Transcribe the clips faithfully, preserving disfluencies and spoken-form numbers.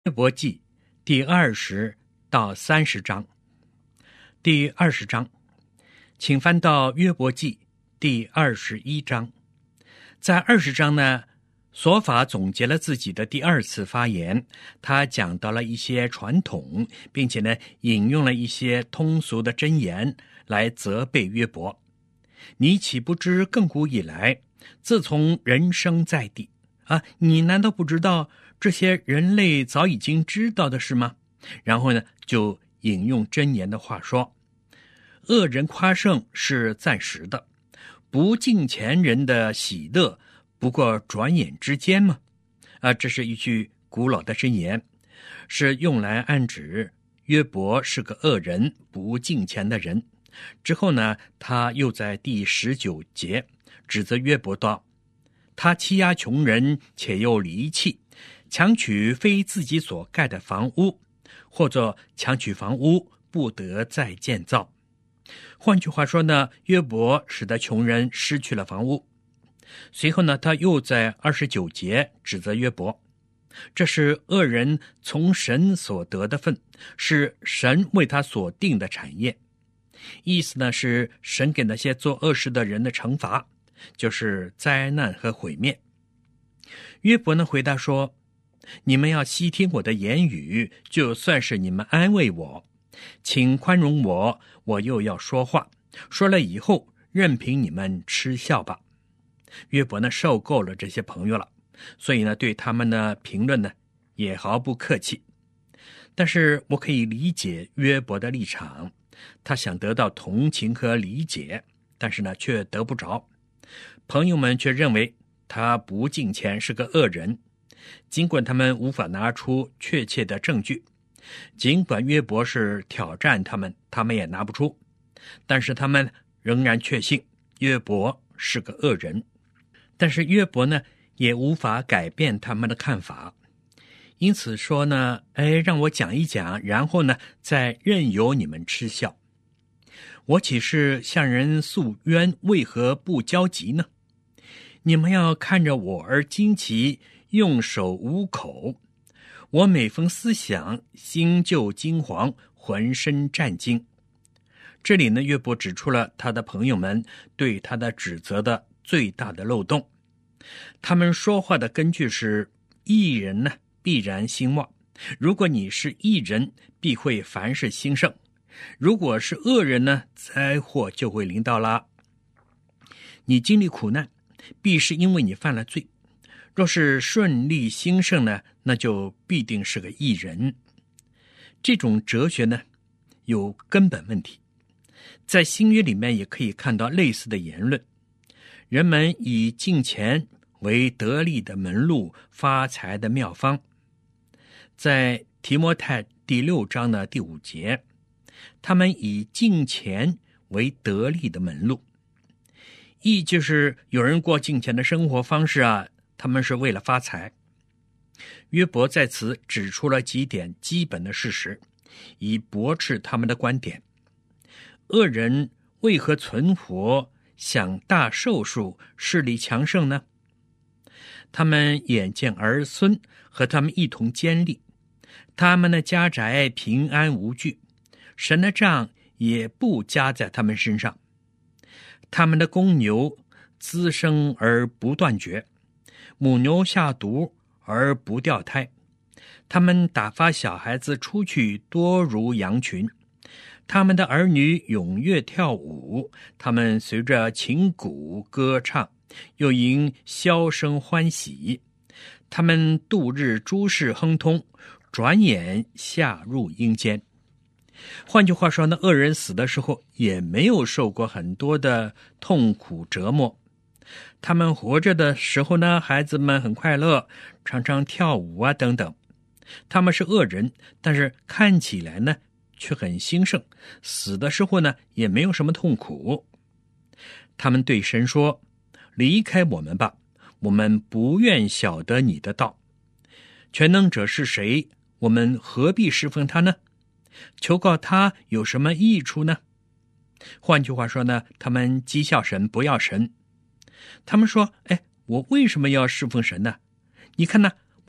约伯记第二十到三十章。第二十章，请翻到约伯记第二十一章。在二十章呢，所法总结了自己的第二次发言，他讲到了一些传统，并且呢引用了一些通俗的箴言来责备约伯。你岂不知亘古以来，自从人生在地啊，你难道不知道这些人类早已经知道的事吗？然后呢，就引用箴言的话说，恶人夸胜是暂时的，不敬虔人的喜乐不过转眼之间嘛。啊，这是一句古老的箴言，是用来暗指约伯是个恶人，不敬虔的人。之后呢，他又在第十九节指责约伯道，他欺压穷人，且又离弃，强取非自己所盖的房屋，或者强取房屋不得再建造。换句话说呢，约伯使得穷人失去了房屋。随后呢，他又在二十九节指责约伯，这是恶人从神所得的份，是神为他所定的产业。意思呢是神给那些做恶事的人的惩罚，就是灾难和毁灭。约伯呢回答说，你们要细听我的言语，就算是你们安慰我，请宽容我，我又要说话，说了以后任凭你们嗤笑吧。约伯呢受够了这些朋友了，所以呢对他们的评论呢也毫不客气。但是我可以理解约伯的立场，他想得到同情和理解，但是呢却得不着。朋友们却认为他不敬虔，是个恶人。尽管他们无法拿出确切的证据，尽管约伯是挑战他们，他们也拿不出，但是他们仍然确信约伯是个恶人。但是约伯呢也无法改变他们的看法，因此说呢，哎，让我讲一讲，然后呢再任由你们嗤笑。我岂是向人诉冤，为何不焦急呢？你们要看着我而惊奇，用手捂口。我每逢思想，心就惊惶，浑身战惊。这里呢，约伯指出了他的朋友们对他的指责的最大的漏洞。他们说话的根据是，义人呢必然兴旺，如果你是义人，必会凡事兴盛；如果是恶人呢，灾祸就会临到啦。你经历苦难，必是因为你犯了罪；若是顺利兴盛呢，那就必定是个义人。这种哲学呢，有根本问题。在新约里面也可以看到类似的言论。人们以敬虔为得利的门路，发财的妙方。在提摩太第六章的第五节，他们以敬虔为得利的门路，意就是有人过敬虔的生活方式啊，他们是为了发财。约伯在此指出了几点基本的事实，以驳斥他们的观点。恶人为何存活，享大寿数，势力强盛呢？他们眼见儿孙和他们一同坚立，他们的家宅平安无惧，神的杖也不加在他们身上。他们的公牛滋生而不断绝，母牛下犊而不掉胎。他们打发小孩子出去，多如羊群。他们的儿女踊跃跳舞，他们随着琴鼓歌唱，又因箫声欢喜。他们度日诸事亨通，转眼下入阴间。换句话说呢，恶人死的时候也没有受过很多的痛苦折磨。他们活着的时候呢，孩子们很快乐，常常跳舞啊等等。他们是恶人，但是看起来呢却很兴盛，死的时候呢也没有什么痛苦。他们对神说，离开我们吧，我们不愿晓得你的道。全能者是谁？我们何必侍奉他呢？求告他有什么益处呢？换句话说呢，他们讥笑神，不要神。他们说，哎，我为什么要侍奉神呢？你看呢，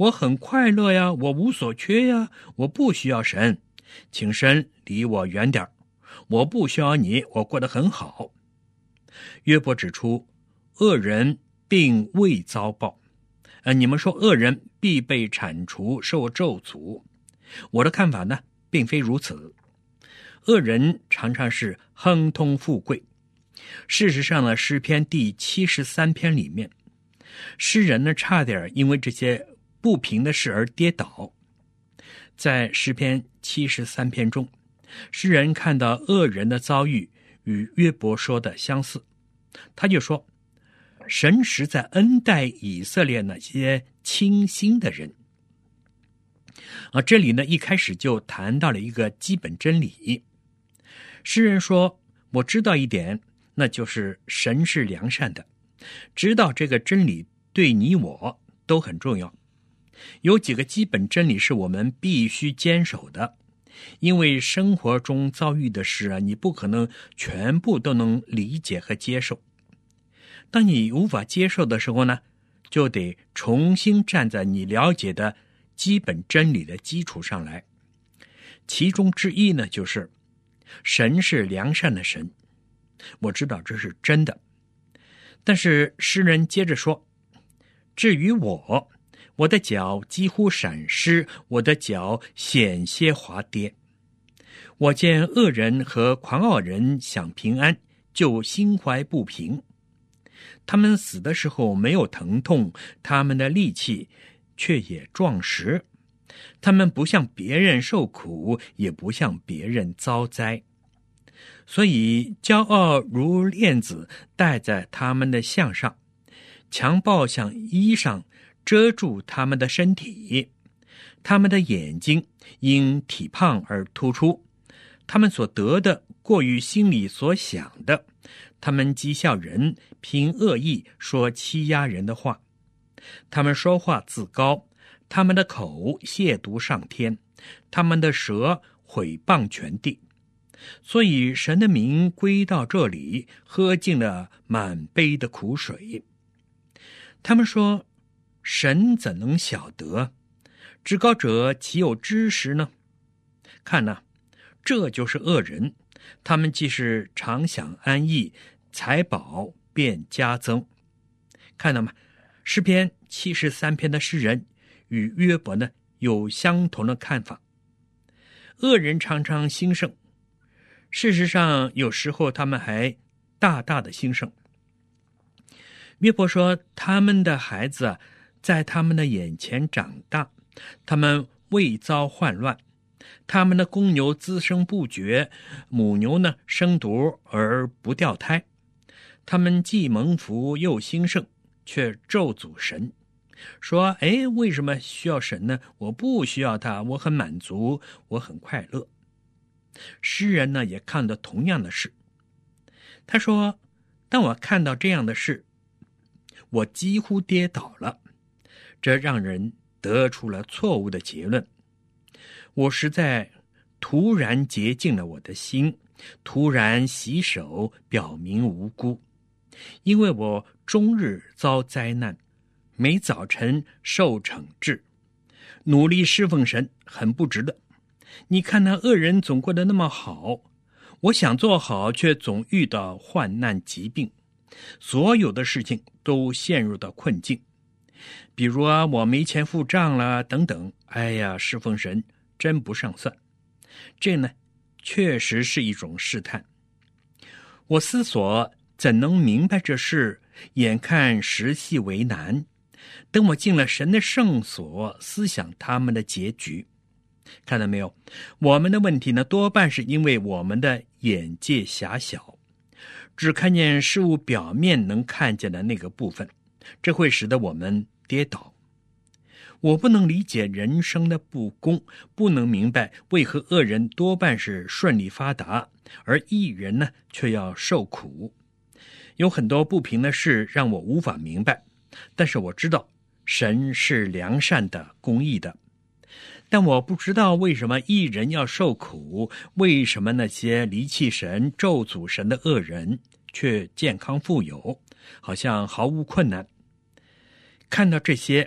我很快乐呀，我无所缺呀，我不需要神，请神离我远点，我不需要你，我过得很好。约伯指出，恶人并未遭报，呃，你们说恶人必被铲除，受咒诅。我的看法呢，并非如此。恶人常常是亨通富贵。事实上呢，诗篇第七十三篇里面，诗人呢差点因为这些不平的事而跌倒。在诗篇七十三篇中，诗人看到恶人的遭遇与约伯说的相似，他就说，神实在恩待以色列那些清心的人。啊，这里呢一开始就谈到了一个基本真理。诗人说，我知道一点，那就是神是良善的，知道这个真理对你我都很重要。有几个基本真理是我们必须坚守的，因为生活中遭遇的事啊，你不可能全部都能理解和接受。当你无法接受的时候呢，就得重新站在你了解的基本真理的基础上来。其中之一呢，就是神是良善的神。我知道这是真的，但是诗人接着说，至于我，我的脚几乎闪失，我的脚险些滑跌。我见恶人和狂傲人享平安，就心怀不平。他们死的时候没有疼痛，他们的力气却也壮实。他们不向别人受苦，也不向别人遭灾。所以骄傲如链子戴在他们的项上，强暴像衣裳遮住他们的身体。他们的眼睛因体胖而突出，他们所得的过于心里所想的。他们讥笑人，凭恶意说欺压人的话。他们说话自高，他们的口亵渎上天，他们的舌毁谤全地。所以神的名归到这里，喝尽了满杯的苦水。他们说，神怎能晓得？至高者岂有知识呢？看哪，这就是恶人，他们既是常享安逸，财宝便加增。看到吗？诗篇七十三篇的诗人与约伯呢有相同的看法。恶人常常兴盛，事实上有时候他们还大大的兴盛。约伯说，他们的孩子啊，在他们的眼前长大，他们未遭患乱，他们的公牛滋生不绝，母牛呢生犊而不掉胎。他们既蒙福又兴盛，却咒诅神，说，哎，为什么需要神呢？我不需要他，我很满足，我很快乐。诗人呢也看到同样的事，他说，当我看到这样的事，我几乎跌倒了，这让人得出了错误的结论。我实在突然洁净了我的心，突然洗手，表明无辜，因为我终日遭灾难，每早晨受惩治，努力侍奉神很不值得。你看那恶人总过得那么好，我想做好，却总遇到患难疾病，所有的事情都陷入到困境。比如啊，我没钱付账了等等，哎呀，侍奉神真不上算。这呢，确实是一种试探。我思索，怎能明白这事？眼看时系为难，等我进了神的圣所，思想他们的结局。看到没有？我们的问题呢，多半是因为我们的眼界狭小，只看见事物表面能看见的那个部分，这会使得我们跌倒。我不能理解人生的不公，不能明白为何恶人多半是顺利发达，而义人呢却要受苦。有很多不平的事让我无法明白，但是我知道神是良善的、公义的。但我不知道为什么义人要受苦，为什么那些离弃神、咒诅神的恶人却健康富有，好像毫无困难。看到这些，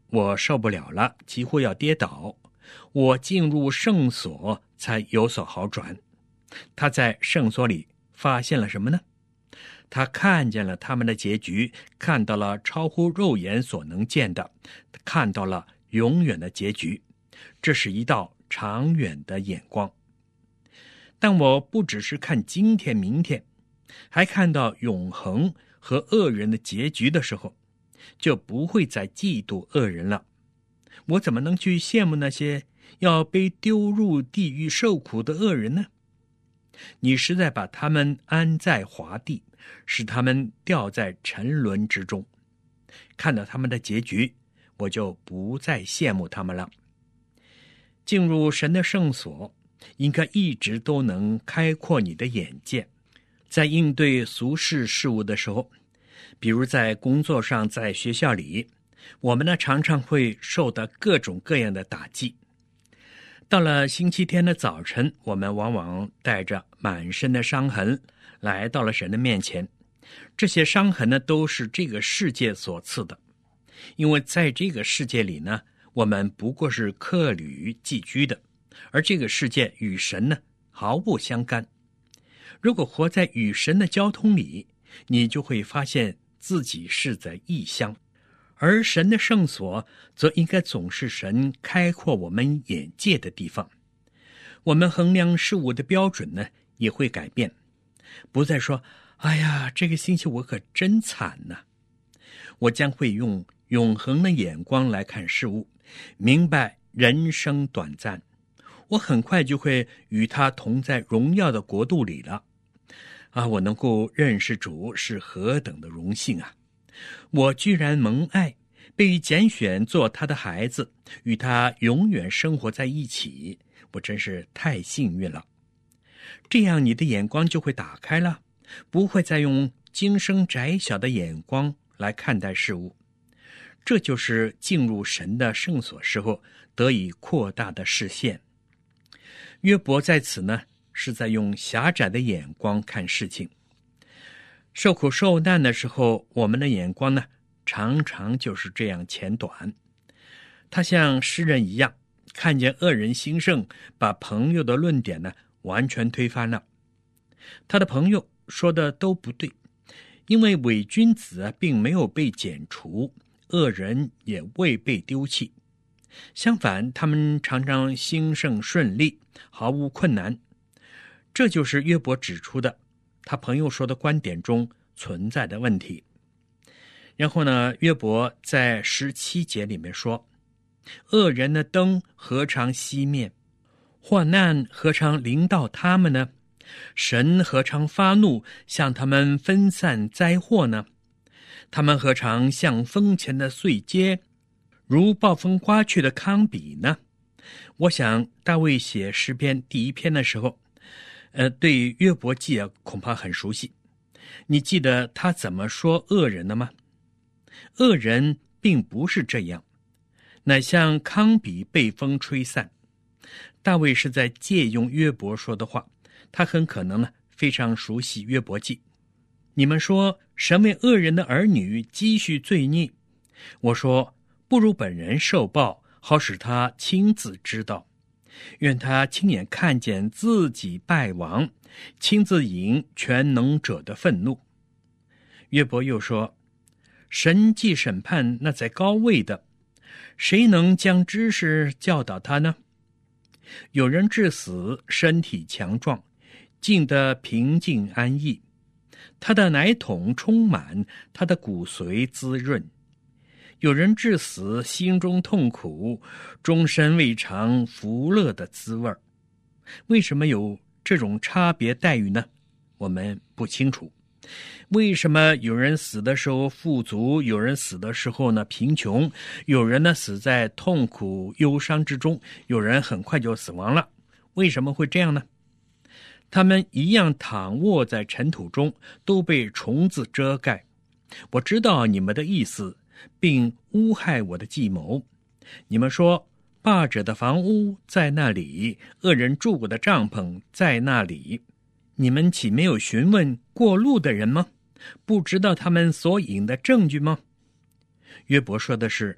我受不了了，几乎要跌倒。我进入圣所才有所好转。他在圣所里发现了什么呢？他看见了他们的结局，看到了超乎肉眼所能见的，看到了永远的结局。这是一道长远的眼光。但我不只是看今天明天，还看到永恒和恶人的结局的时候，就不会再嫉妒恶人了。我怎么能去羡慕那些要被丢入地狱受苦的恶人呢？你实在把他们安在华地，使他们掉在沉沦之中。看到他们的结局，我就不再羡慕他们了。进入神的圣所，应该一直都能开阔你的眼界。在应对俗世事物的时候，比如在工作上，在学校里，我们呢常常会受到各种各样的打击。到了星期天的早晨，我们往往带着满身的伤痕来到了神的面前。这些伤痕呢，都是这个世界所赐的，因为在这个世界里呢，我们不过是客旅寄居的，而这个世界与神呢毫不相干。如果活在与神的交通里，你就会发现自己是在异乡，而神的圣所则应该总是神开阔我们眼界的地方。我们衡量事物的标准呢，也会改变，不再说哎呀，这个星期我可真惨呐。我将会用永恒的眼光来看事物，明白人生短暂，我很快就会与他同在荣耀的国度里了。啊，我能够认识主是何等的荣幸啊！我居然蒙爱，被拣选做他的孩子，与他永远生活在一起，我真是太幸运了。这样你的眼光就会打开了，不会再用今生窄小的眼光来看待事物。这就是进入神的圣所时候得以扩大的视线。约伯在此呢，是在用狭窄的眼光看事情。受苦受难的时候，我们的眼光呢，常常就是这样浅短。他像诗人一样，看见恶人兴盛，把朋友的论点呢，完全推翻了。他的朋友说的都不对，因为伪君子并没有被剪除，恶人也未被丢弃。相反，他们常常兴盛顺利，毫无困难。这就是约伯指出的他朋友说的观点中存在的问题。然后呢，约伯在十七节里面说，恶人的灯何尝熄灭，患难何尝临到他们呢？神何尝发怒，向他们分散灾祸呢？他们何尝像风前的碎秸，如暴风刮去的糠秕呢？我想大卫写诗篇第一篇的时候，呃，对约伯记啊恐怕很熟悉。你记得他怎么说恶人的吗？恶人并不是这样，乃像糠秕被风吹散。大卫是在借用约伯说的话，他很可能呢非常熟悉约伯记。你们说神为恶人的儿女积蓄罪孽，我说不如本人受报，好使他亲自知道。愿他亲眼看见自己败亡，亲自引全能者的愤怒。约伯又说，神既审判那在高位的，谁能将知识教导他呢？有人至死身体强壮，静得平静安逸，他的奶桶充满，他的骨髓滋润。有人至死心中痛苦，终身未尝福乐的滋味。为什么有这种差别待遇呢？我们不清楚。为什么有人死的时候富足，有人死的时候呢贫穷，有人呢死在痛苦忧伤之中，有人很快就死亡了？为什么会这样呢？他们一样躺卧在尘土中，都被虫子遮盖。我知道你们的意思，并诬害我的计谋。你们说，霸者的房屋在那里，恶人住过的帐篷在那里。你们岂没有询问过路的人吗？不知道他们所引的证据吗？约伯说的是，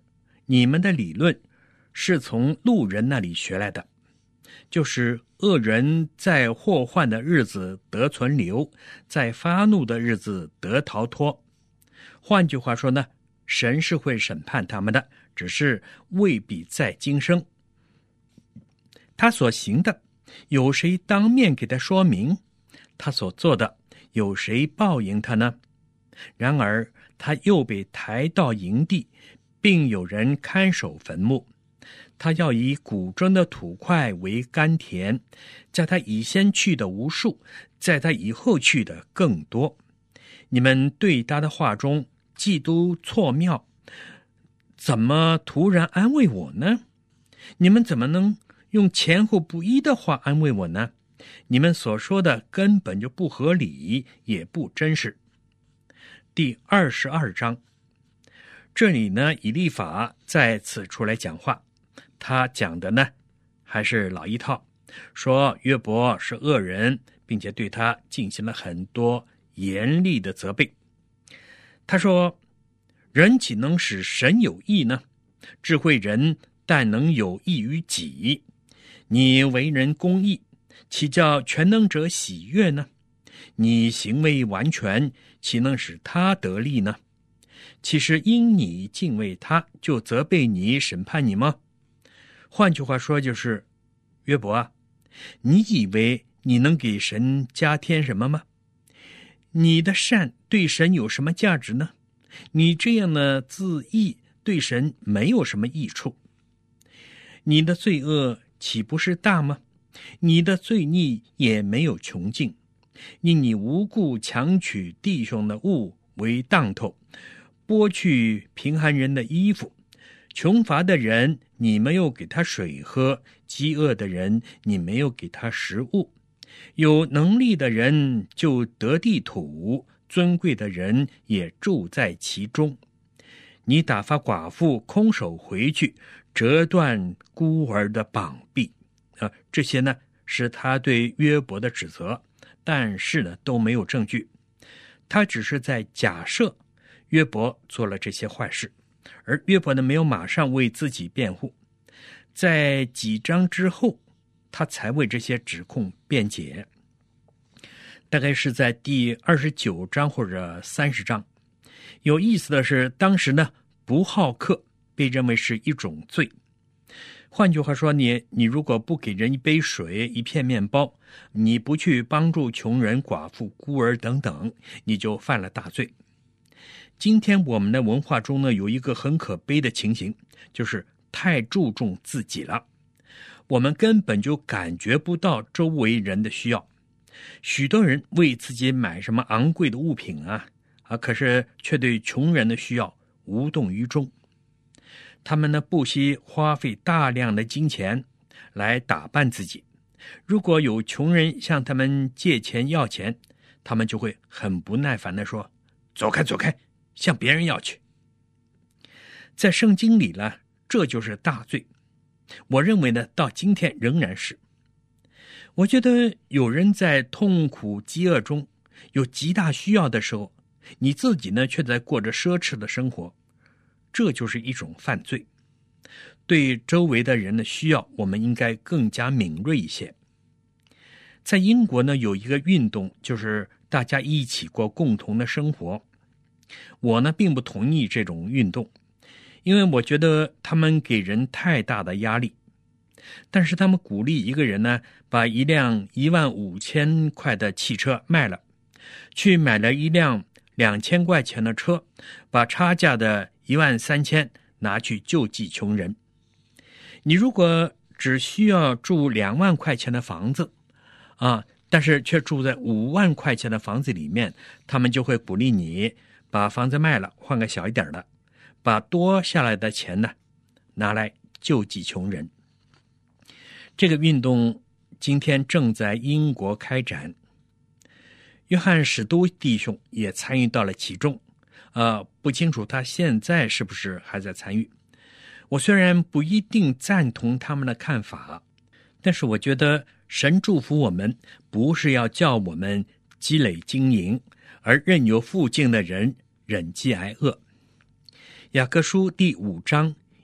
你们的理论是从路人那里学来的，就是恶人在祸患的日子得存留，在发怒的日子得逃脱。换句话说呢，神是会审判他们的，只是未必在今生。他所行的，有谁当面给他说明？他所做的，有谁报应他呢？然而他又被抬到营地，并有人看守坟墓。他要以谷中的土块为甘甜，在他以先去的无数，在他以后去的更多。你们对他的话中既都错妙，怎么突然安慰我呢？你们怎么能用前后不一的话安慰我呢？你们所说的根本就不合理，也不真实。第二十二章，这里呢，以利法再次出来讲话，他讲的呢还是老一套，说约伯是恶人，并且对他进行了很多严厉的责备。他说，人岂能使神有益呢？智慧人但能有益于己。你为人公义，岂叫全能者喜悦呢？你行为完全，岂能使他得利呢？其实因你敬畏他，就责备你，审判你吗？换句话说，就是约伯啊，你以为你能给神加添什么吗？你的善对神有什么价值呢？你这样的自义对神没有什么益处。你的罪恶岂不是大吗？你的罪逆也没有穷尽，因你无故强取弟兄的物为当头，剥去贫寒人的衣服，穷乏的人你没有给他水喝，饥饿的人你没有给他食物，有能力的人就得地土，尊贵的人也住在其中。你打发寡妇空手回去，折断孤儿的膀臂。啊，这些呢是他对约伯的指责，但是呢都没有证据。他只是在假设约伯做了这些坏事，而约伯呢没有马上为自己辩护。在几章之后，他才为这些指控辩解。大概是在第二十九章或者三十章。有意思的是，当时呢不好客被认为是一种罪。换句话说，你你如果不给人一杯水，一片面包，你不去帮助穷人、寡妇、孤儿等等，你就犯了大罪。今天我们的文化中呢，有一个很可悲的情形，就是太注重自己了，我们根本就感觉不到周围人的需要。许多人为自己买什么昂贵的物品啊，啊，可是却对穷人的需要无动于衷。他们呢不惜花费大量的金钱来打扮自己。如果有穷人向他们借钱要钱，他们就会很不耐烦地说：“走开，走开，向别人要去。”在圣经里呢，这就是大罪。我认为呢，到今天仍然是。我觉得有人在痛苦饥饿中有极大需要的时候，你自己呢却在过着奢侈的生活，这就是一种犯罪。对周围的人的需要，我们应该更加敏锐一些。在英国呢，有一个运动，就是大家一起过共同的生活。我呢并不同意这种运动，因为我觉得他们给人太大的压力。但是他们鼓励一个人呢，把一辆一万五千块的汽车卖了，去买了一辆两千块钱的车，把差价的一万三千拿去救济穷人。你如果只需要住两万块钱的房子啊，但是却住在五万块钱的房子里面，他们就会鼓励你把房子卖了，换个小一点的，把多下来的钱呢拿来救济穷人。这个运动今天正在英国开展，约翰史都弟兄也参与到了其中，呃，不清楚他现在是不是还在参与。我虽然不一定赞同他们的看法，但是我觉得神祝福我们，不是要叫我们积累经营，而任由附近的人忍饥挨饿。雅各书第五章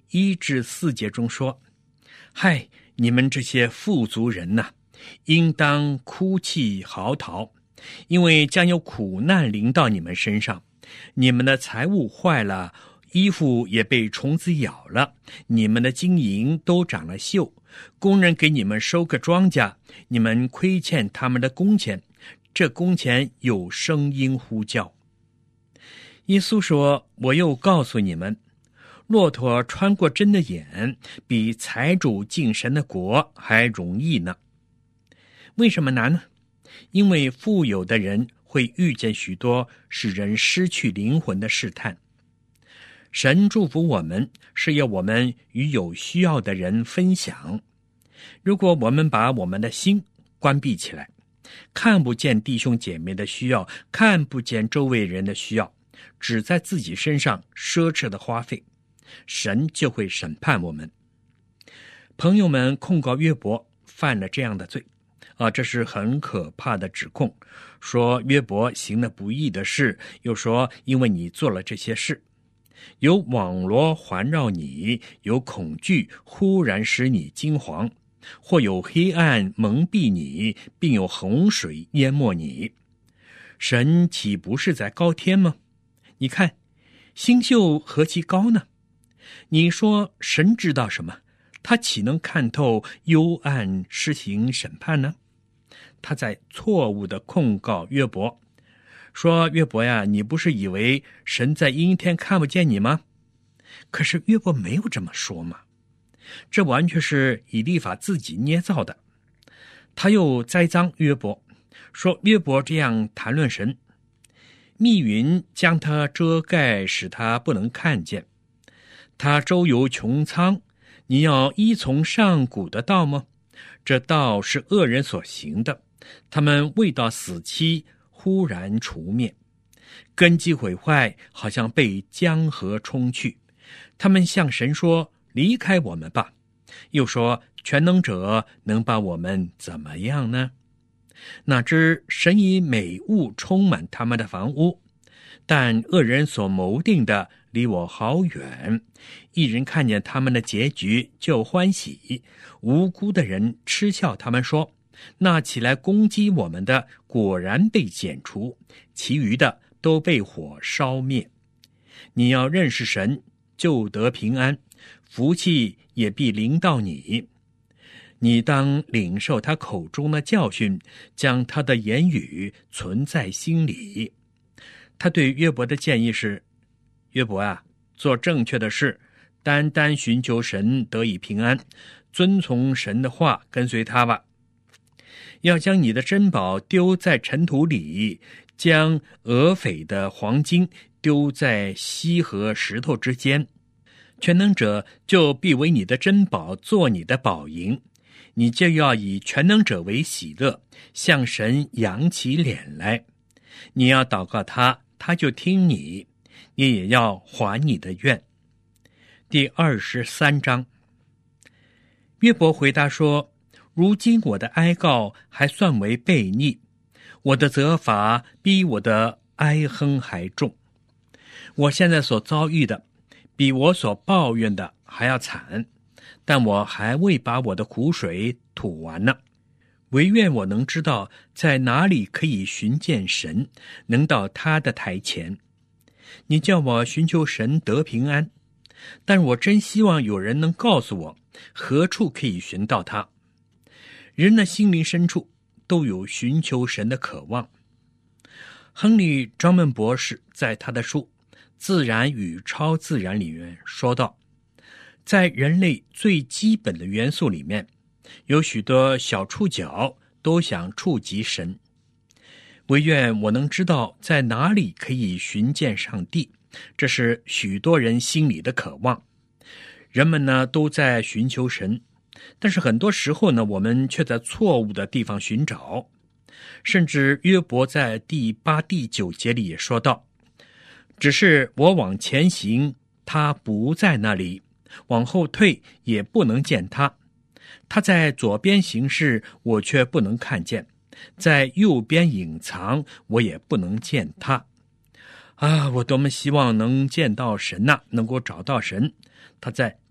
一至四节中说：嗨，你们这些富足人呐、啊，应当哭泣嚎啕，因为将有苦难临到你们身上。你们的财物坏了，衣服也被虫子咬了，你们的金银都长了锈，工人给你们收个庄稼，你们亏欠他们的工钱，这工钱有声音呼叫。耶稣说：我又告诉你们，骆驼穿过针的眼，比财主进神的国还容易呢。为什么难呢？因为富有的人会遇见许多使人失去灵魂的试探。神祝福我们，是要我们与有需要的人分享。如果我们把我们的心关闭起来，看不见弟兄姐妹的需要，看不见周围人的需要，只在自己身上奢侈的花费，神就会审判我们。朋友们控告约伯犯了这样的罪啊，这是很可怕的指控，说约伯行了不义的事，又说因为你做了这些事，有网罗环绕你，有恐惧忽然使你惊惶，或有黑暗蒙蔽你，并有洪水淹没你。神岂不是在高天吗？你看星宿何其高呢？你说神知道什么？他岂能看透幽暗施行审判呢？他在错误地控告约伯，说约伯呀，你不是以为神在阴天看不见你吗？可是约伯没有这么说嘛，这完全是以利法自己捏造的。他又栽赃约伯，说约伯这样谈论神，密云将他遮盖，使他不能看见。他周游穹苍，你要依从上古的道吗？这道是恶人所行的，他们未到死期，忽然除灭，根基毁坏，好像被江河冲去。他们向神说：离开我们吧。又说：全能者能把我们怎么样呢？哪知神以美物充满他们的房屋，但恶人所谋定的离我好远。一人看见他们的结局就欢喜，无辜的人嗤笑他们说：那起来攻击我们的果然被剪除，其余的都被火烧灭。你要认识神，就得平安，福气也必临到你。你当领受他口中的教训，将他的言语存在心里。他对约伯的建议是：约伯啊，做正确的事，单单寻求神得以平安，遵从神的话，跟随他吧。要将你的珍宝丢在尘土里，将俄斐的黄金丢在溪和石头之间，全能者就必为你的珍宝做你的宝银。你就要以全能者为喜乐，向神扬起脸来。你要祷告他，他就听你，你也要还你的愿。第二十三章，约伯回答说：如今我的哀告还算为悖逆，我的责罚比我的哀哼还重。我现在所遭遇的，比我所抱怨的还要惨，但我还未把我的苦水吐完呢。唯愿我能知道在哪里可以寻见神，能到他的台前。你叫我寻求神得平安，但我真希望有人能告诉我何处可以寻到他。人的心灵深处都有寻求神的渴望。亨利·庄门博士在他的书《自然与超自然》里面说道，在人类最基本的元素里面，有许多小触角都想触及神。唯愿我能知道在哪里可以寻见上帝，这是许多人心里的渴望。人们呢都在寻求神，但是很多时候呢，我们却在错误的地方寻找。甚至约伯在第八、第九节里也说道：只是我往前行，他不在那里；往后退，也不能见他。他在左边行事，我却不能看见；在右边隐藏，我也不能见他。啊，我多么希望能见到神呐、啊，能够找到神。他在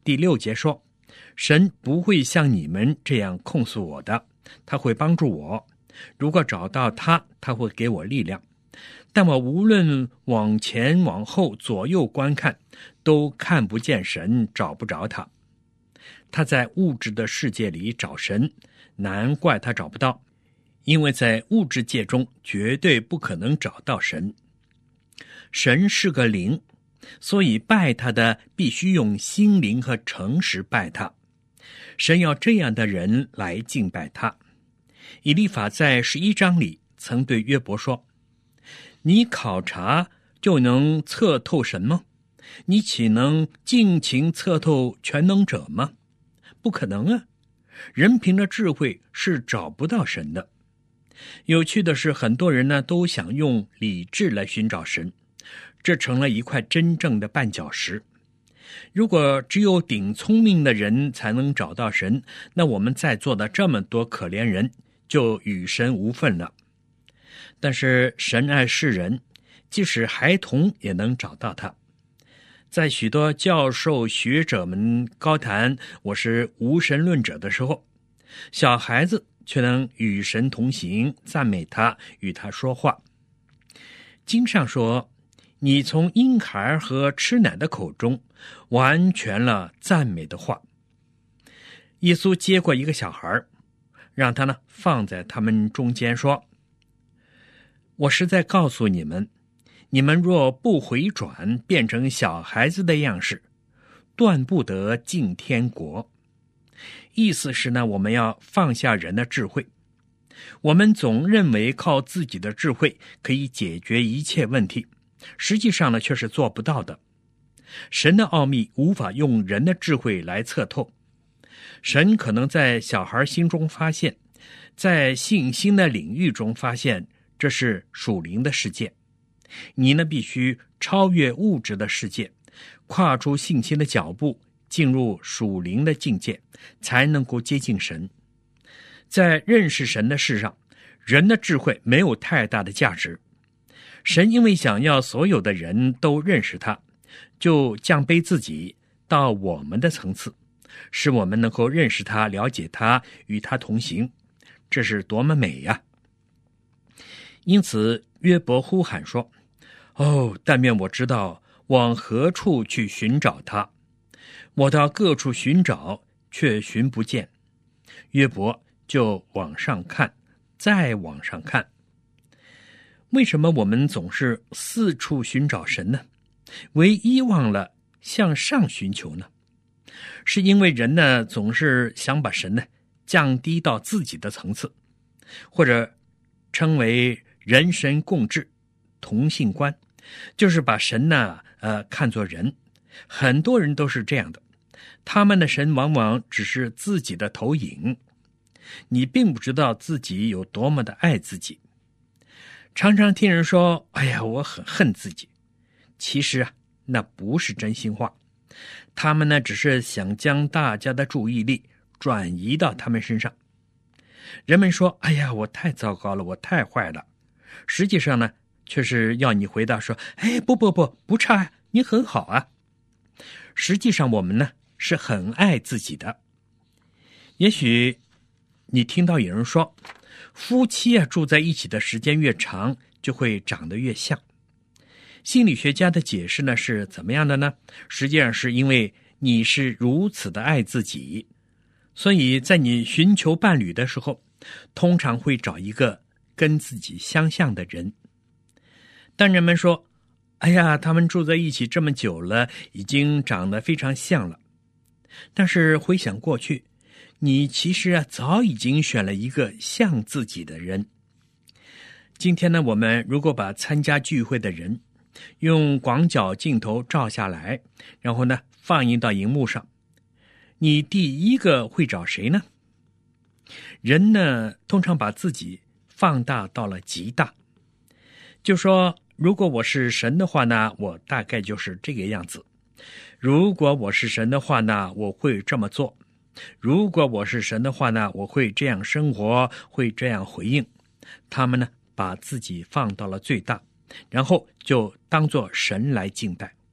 第六节说，神不会像你们这样控诉我的，他会帮助我。如果找到他，他会给我力量。但我无论往前往后左右观看，都看不见神，找不着他。他在物质的世界里找神，难怪他找不到，因为在物质界中绝对不可能找到神。神是个灵，所以拜他的必须用心灵和诚实拜他。神要这样的人来敬拜他。以利法在十一章里曾对约伯说，你考察就能测透神吗？你岂能尽情测透全能者吗？不可能啊！人凭着智慧是找不到神的。有趣的是，很多人呢都想用理智来寻找神，这成了一块真正的绊脚石。如果只有顶聪明的人才能找到神，那我们在座的这么多可怜人就与神无分了。但是神爱世人，即使孩童也能找到他。在许多教授学者们高谈我是无神论者的时候，小孩子却能与神同行，赞美他，与他说话。经上说，你从婴孩和吃奶的口中完全了赞美的话。耶稣接过一个小孩，让他呢放在他们中间，说，我实在告诉你们，你们若不回转，变成小孩子的样式，断不得进天国。意思是呢，我们要放下人的智慧。我们总认为靠自己的智慧可以解决一切问题，实际上呢，却是做不到的。神的奥秘无法用人的智慧来测透。神可能在小孩心中发现，在信心的领域中发现，这是属灵的世界。你呢，必须超越物质的世界，跨出信心的脚步，进入属灵的境界，才能够接近神。在认识神的事上，人的智慧没有太大的价值。神因为想要所有的人都认识他，就降卑自己到我们的层次，使我们能够认识他，了解他，与他同行。这是多么美呀！因此约伯呼喊说，哦，但愿我知道往何处去寻找他，我到各处寻找，却寻不见。约伯就往上看，再往上看。为什么我们总是四处寻找神呢？唯一忘了向上寻求呢？是因为人呢，总是想把神呢降低到自己的层次，或者称为人神共治、同性观，就是把神呢呃看作人。很多人都是这样的，他们的神往往只是自己的投影。你并不知道自己有多么的爱自己。常常听人说，哎呀，我很恨自己。其实啊，那不是真心话。他们呢，只是想将大家的注意力转移到他们身上。人们说，哎呀，我太糟糕了，我太坏了。实际上呢，却是要你回答说，哎，不不不，不差啊，你很好啊。实际上我们呢，是很爱自己的。也许你听到有人说，夫妻啊住在一起的时间越长，就会长得越像。心理学家的解释呢是怎么样的呢？实际上是因为你是如此的爱自己，所以在你寻求伴侣的时候，通常会找一个跟自己相像的人。但人们说，哎呀，他们住在一起这么久了，已经长得非常像了。但是回想过去，你其实啊早已经选了一个像自己的人。今天呢，我们如果把参加聚会的人用广角镜头照下来，然后呢放映到荧幕上，你第一个会找谁呢？人呢通常把自己放大到了极大，就说如果我是神的话呢，我大概就是这个样子。如果我是神的话呢，我会这么做。如果我是神的话呢，我会这样生活，会这样回应。他们呢把自己放到了最大，然后就当作神来敬拜。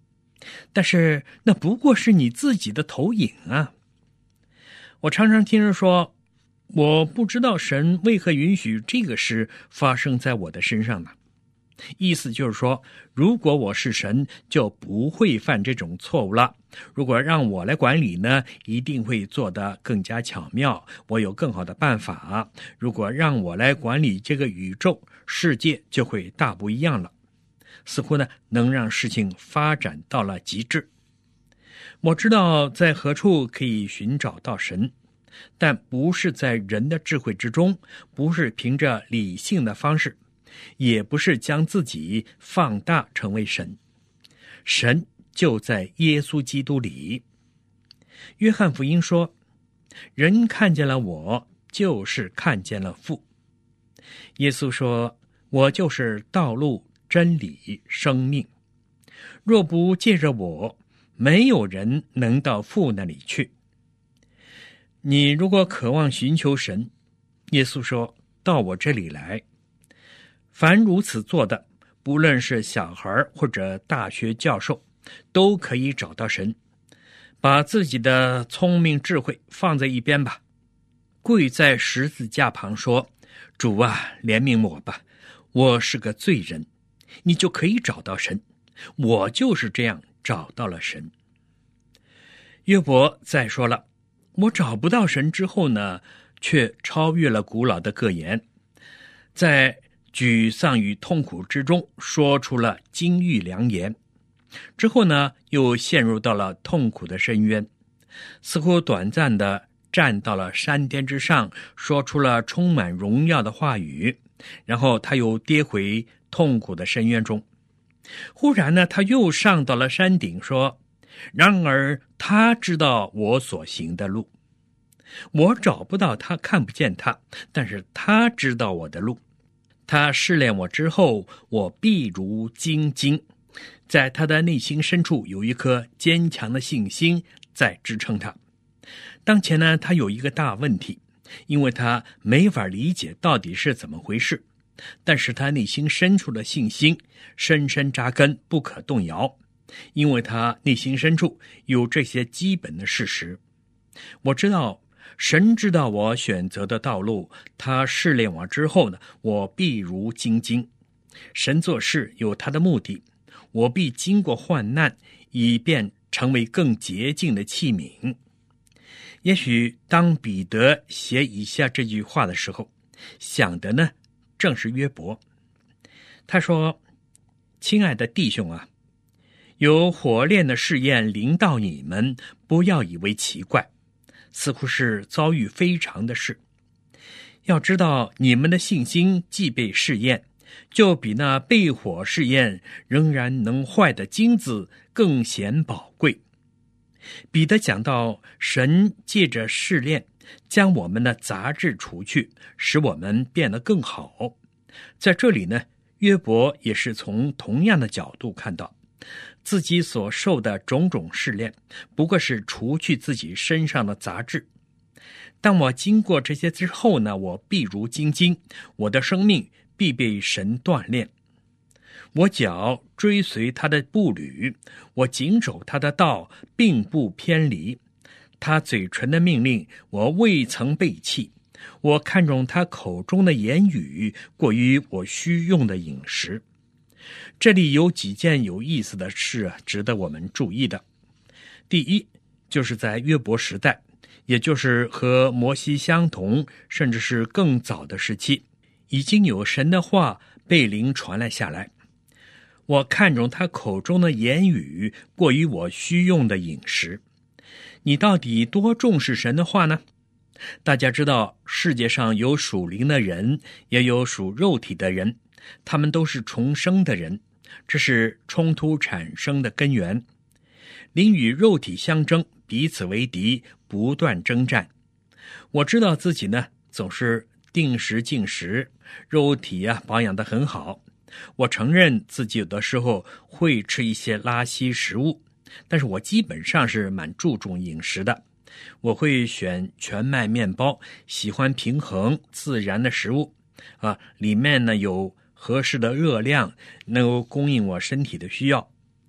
但是那不过是你自己的投影啊。我常常听人说，我不知道神为何允许这个事发生在我的身上呢？意思就是说，如果我是神，就不会犯这种错误了。如果让我来管理呢，一定会做得更加巧妙，我有更好的办法。如果让我来管理这个宇宙，世界就会大不一样了。似乎呢，能让事情发展到了极致。我知道在何处可以寻找到神，但不是在人的智慧之中，不是凭着理性的方式，也不是将自己放大成为神。神就在耶稣基督里。约翰福音说，人看见了我，就是看见了父。耶稣说，我就是道路、真理、生命。若不借着我，没有人能到父那里去。你如果渴望寻求神，耶稣说，到我这里来。凡如此做的，不论是小孩或者大学教授，都可以找到神。把自己的聪明智慧放在一边吧，跪在十字架旁说，主啊，怜悯我吧，我是个罪人。你就可以找到神。我就是这样找到了神。约伯再说了，我找不到神之后呢，却超越了古老的格言，在沮丧与痛苦之中说出了金玉良言。之后呢，又陷入到了痛苦的深渊，似乎短暂的站到了山巅之上，说出了充满荣耀的话语，然后他又跌回痛苦的深渊中。忽然呢，他又上到了山顶，说，然而他知道我所行的路。我找不到他，看不见他，但是他知道我的路。他试炼我之后，我必如精金。在他的内心深处有一颗坚强的信心在支撑他。当前呢，他有一个大问题，因为他没法理解到底是怎么回事，但是他内心深处的信心深深扎根，不可动摇，因为他内心深处有这些基本的事实。我知道神知道我选择的道路，他试炼我之后呢，我必如精金。神做事有他的目的，我必经过患难，以便成为更洁净的器皿。也许当彼得写以下这句话的时候，想的呢，正是约伯。他说，亲爱的弟兄啊，有火炼的试验临到你们，不要以为奇怪，似乎是遭遇非常的事。要知道你们的信心既被试验，就比那被火试验仍然能坏的金子更显宝贵。彼得讲到神借着试炼将我们的杂质除去，使我们变得更好。在这里呢，约伯也是从同样的角度看到自己所受的种种试炼，不过是除去自己身上的杂质。当我经过这些之后呢，我必如精金，我的生命必被神锻炼。我脚追随他的步履，我谨守他的道，并不偏离。他嘴唇的命令，我未曾背弃。我看重他口中的言语，过于我需用的饮食。这里有几件有意思的事啊，值得我们注意的。第一，就是在约伯时代，也就是和摩西相同，甚至是更早的时期，已经有神的话被灵传了下来。我看重他口中的言语，过于我需用的饮食。你到底多重视神的话呢？大家知道，世界上有属灵的人，也有属肉体的人，他们都是重生的人，这是冲突产生的根源。灵与肉体相争，彼此为敌，不断征战。我知道自己呢，总是定时进食，肉体啊保养得很好。我承认自己有的时候会吃一些垃圾食物，但是我基本上是蛮注重饮食的。我会选全麦面包，喜欢平衡自然的食物啊，里面呢有合适的热量，能够供应我身体的需要。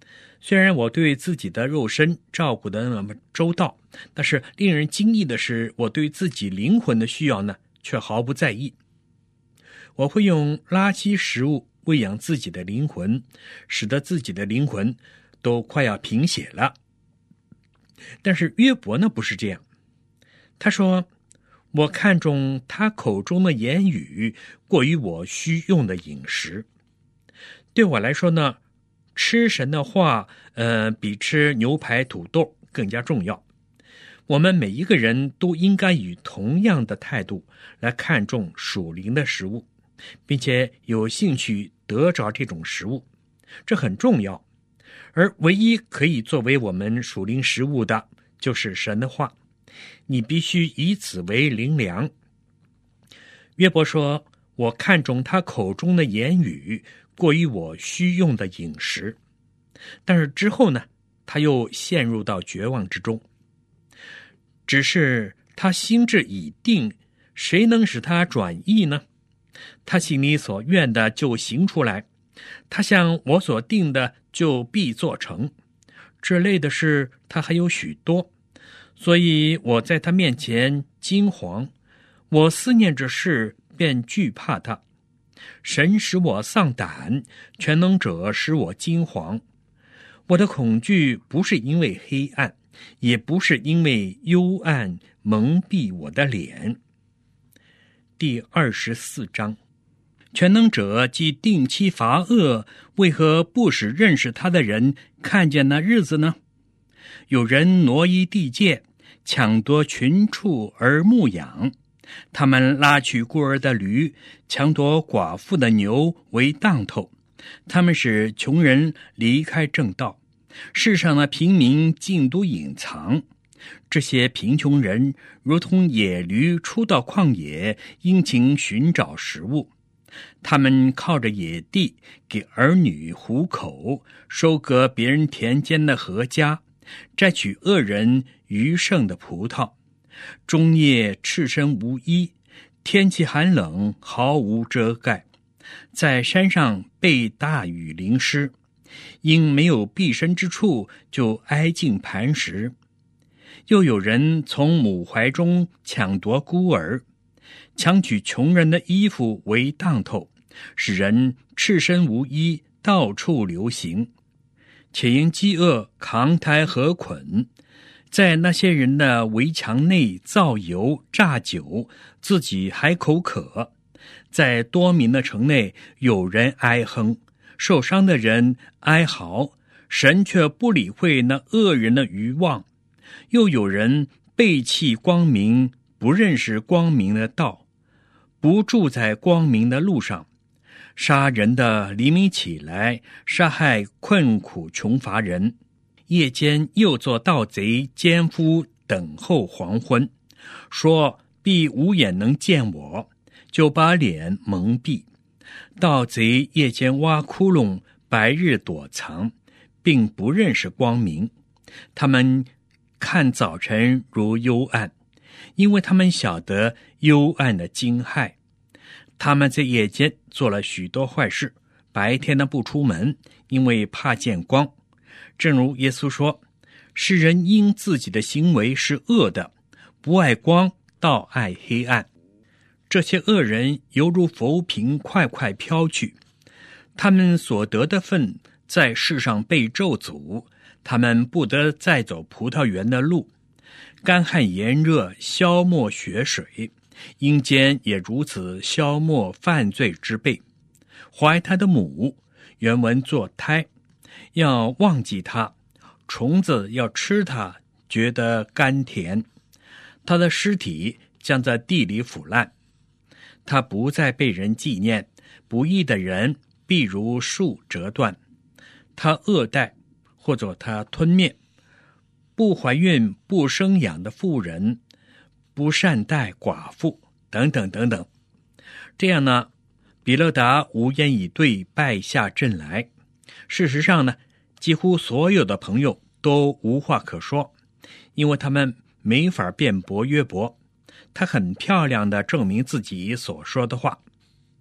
虽然我对自己的肉身照顾得那么周到，但是令人惊异的是，我对自己灵魂的需要呢，却毫不在意。我会用垃圾食物喂养自己的灵魂，使得自己的灵魂都快要贫血了。但是约伯呢，不是这样。他说，我看重他口中的言语，过于我需用的饮食。对我来说呢，吃神的话，呃，比吃牛排、土豆更加重要。我们每一个人都应该以同样的态度来看重属灵的食物，并且有兴趣得着这种食物，这很重要。而唯一可以作为我们属灵食物的，就是神的话。你必须以此为灵粮。约伯说，我看重他口中的言语，过于我需用的饮食。但是之后呢，他又陷入到绝望之中。只是他心志已定，谁能使他转意呢？他心里所愿的就行出来，他向我所定的就必做成。这类的事他还有许多，所以我在他面前惊惶，我思念这事便惧怕他。神使我丧胆，全能者使我惊惶。我的恐惧不是因为黑暗，也不是因为幽暗蒙蔽我的脸。第二十四章，全能者既定期罚恶，为何不使认识他的人看见那日子呢？有人挪移地界，抢夺群畜而牧养，他们拉取孤儿的驴，抢夺寡妇的牛为当头。他们使穷人离开正道，世上的平民尽都隐藏。这些贫穷人如同野驴出到旷野，殷勤寻找食物。他们靠着野地给儿女糊口，收割别人田间的禾稼，摘取恶人余剩的葡萄。终夜赤身无衣，天气寒冷，毫无遮盖。在山上被大雨淋湿，因没有避身之处，就挨近磐石。又有人从母怀中抢夺孤儿，抢取穷人的衣服为当头，使人赤身无衣，到处流行。且因饥饿扛抬禾捆，在那些人的围墙内造油榨酒，自己还口渴。在多民的城内，有人哀哼，受伤的人哀嚎，神却不理会那恶人的愚妄。又有人背弃光明，不认识光明的道，不住在光明的路上。杀人的黎明起来，杀害困苦穷乏人，夜间又做盗贼奸夫，等候黄昏，说必无眼能见我，就把脸蒙蔽。盗贼夜间挖窟窿，白日躲藏，并不认识光明。他们看早晨如幽暗，因为他们晓得幽暗的惊骇。他们在夜间做了许多坏事，白天呢不出门，因为怕见光。正如耶稣说，世人因自己的行为是恶的，不爱光，倒爱黑暗。这些恶人犹如浮萍，快快飘去。他们所得的份在世上被咒诅，他们不得再走葡萄园的路。干旱炎热消没血水，阴间也如此消没犯罪之辈。怀他的母，原文作胎，要忘记他，虫子要吃他，觉得甘甜。他的尸体将在地里腐烂，他不再被人纪念，不义的人必如树折断。他恶待，或者他吞灭。不怀孕不生养的妇人，不善待寡妇，等等等等。这样呢，比勒达无言以对，败下阵来。事实上呢，几乎所有的朋友都无话可说，因为他们没法辩驳约伯。他很漂亮地证明自己所说的话。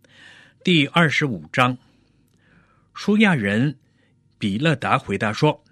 第二十五章，舒亚人比勒达回答说，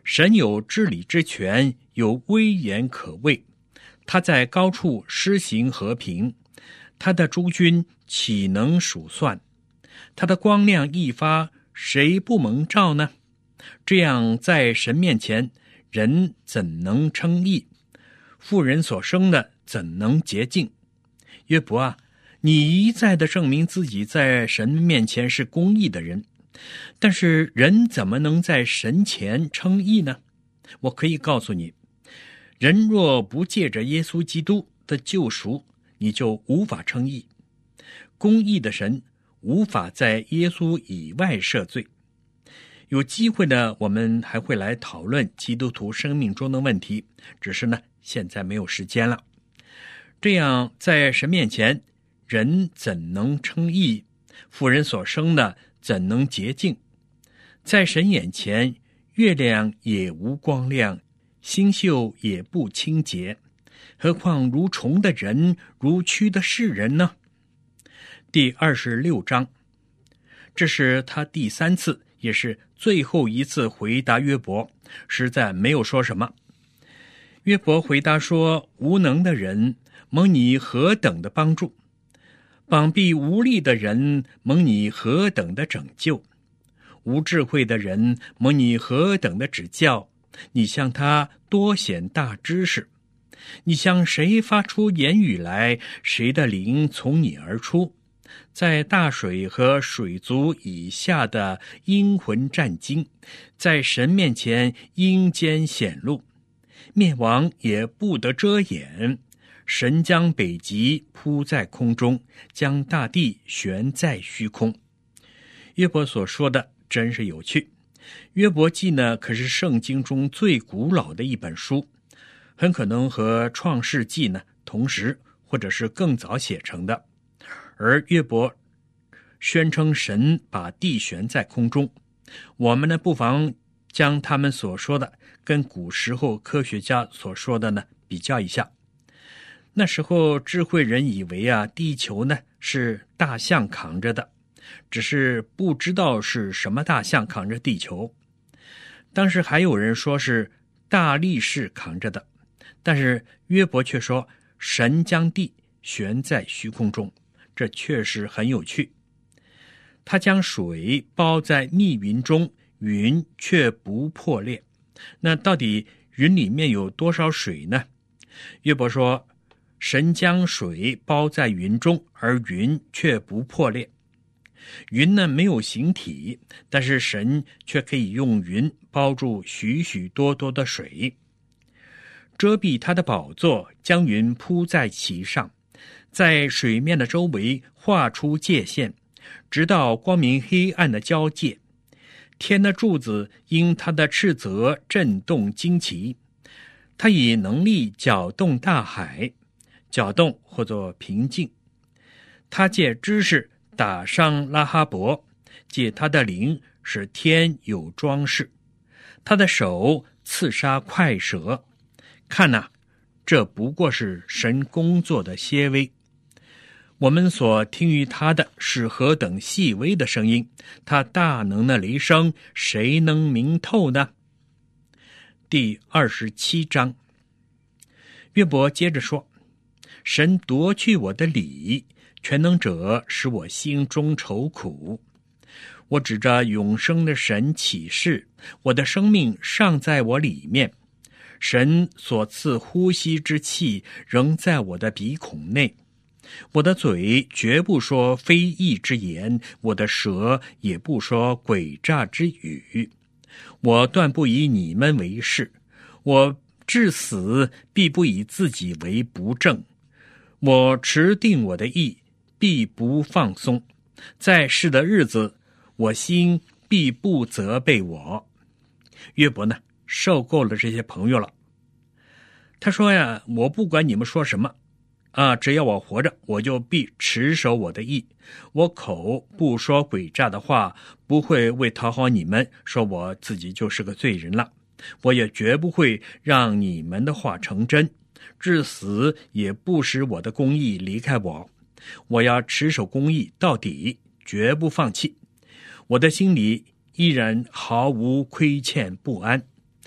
神有治理之权，有威严可畏，他在高处施行和平，他的诸军岂能数算？他的光亮一发，谁不蒙照呢？这样在神面前，人怎能称义？妇人所生的怎能洁净？约伯啊，你一再的证明自己在神面前是公义的人，但是人怎么能在神前称义呢？我可以告诉你，人若不借着耶稣基督的救赎，你就无法称义。公义的神无法在耶稣以外赦罪。有机会呢，我们还会来讨论基督徒生命中的问题，只是呢，现在没有时间了。这样在神面前，人怎能称义？妇人所生的怎能洁净？在神眼前，月亮也无光亮，星宿也不清洁，何况如虫的人，如蛆的世人呢？第二十六章，这是他第三次，也是最后一次回答约伯，实在没有说什么。约伯回答说，无能的人，蒙你何等的帮助；膀臂无力的人，蒙你何等的拯救；无智慧的人，蒙你何等的指教。你向他多显大知识，你向谁发出言语来，谁的灵从你而出。在大水和水族以下的阴魂战惊，在神面前阴间显露，灭亡也不得遮掩。神将北极铺在空中，将大地悬在虚空。约伯所说的真是有趣。约伯记呢，可是圣经中最古老的一本书，很可能和创世纪呢同时，或者是更早写成的。而约伯宣称神把地悬在空中，我们呢不妨将他们所说的跟古时候科学家所说的呢比较一下。那时候智慧人以为啊，地球呢是大象扛着的，只是不知道是什么大象扛着地球。当时还有人说是大力士扛着的，但是约伯却说神将地悬在虚空中，这确实很有趣。他将水包在密云中，云却不破裂。那到底云里面有多少水呢？约伯说，神将水包在云中，而云却不破裂。云呢没有形体，但是神却可以用云包住许许多多的水，遮蔽他的宝座，将云铺在其上，在水面的周围画出界限，直到光明黑暗的交界。天的柱子因他的斥责震动惊奇，他以能力搅动大海，搅动或作平静。他借知识打伤拉哈伯，借他的灵使天有装饰，他的手刺杀快蛇。看哪、啊，这不过是神工作的些微。我们所听于他的是何等细微的声音，他大能的雷声，谁能明透呢？第二十七章，约伯接着说，神夺去我的理，全能者使我心中愁苦。我指着永生的神起誓，我的生命尚在我里面，神所赐呼吸之气仍在我的鼻孔内。我的嘴绝不说非义之言，我的舌也不说诡诈之语。我断不以你们为是，我至死必不以自己为不正。我持定我的意，必不放松。在世的日子，我心必不责备我。约伯呢，受够了这些朋友了。他说呀，我不管你们说什么啊，只要我活着，我就必持守我的意。我口不说诡诈的话，不会为讨好你们，说我自己就是个罪人了。我也绝不会让你们的话成真，至死也不使我的公义离开我。我要持守公义到底，绝不放弃。我的心里依然毫无亏欠不安。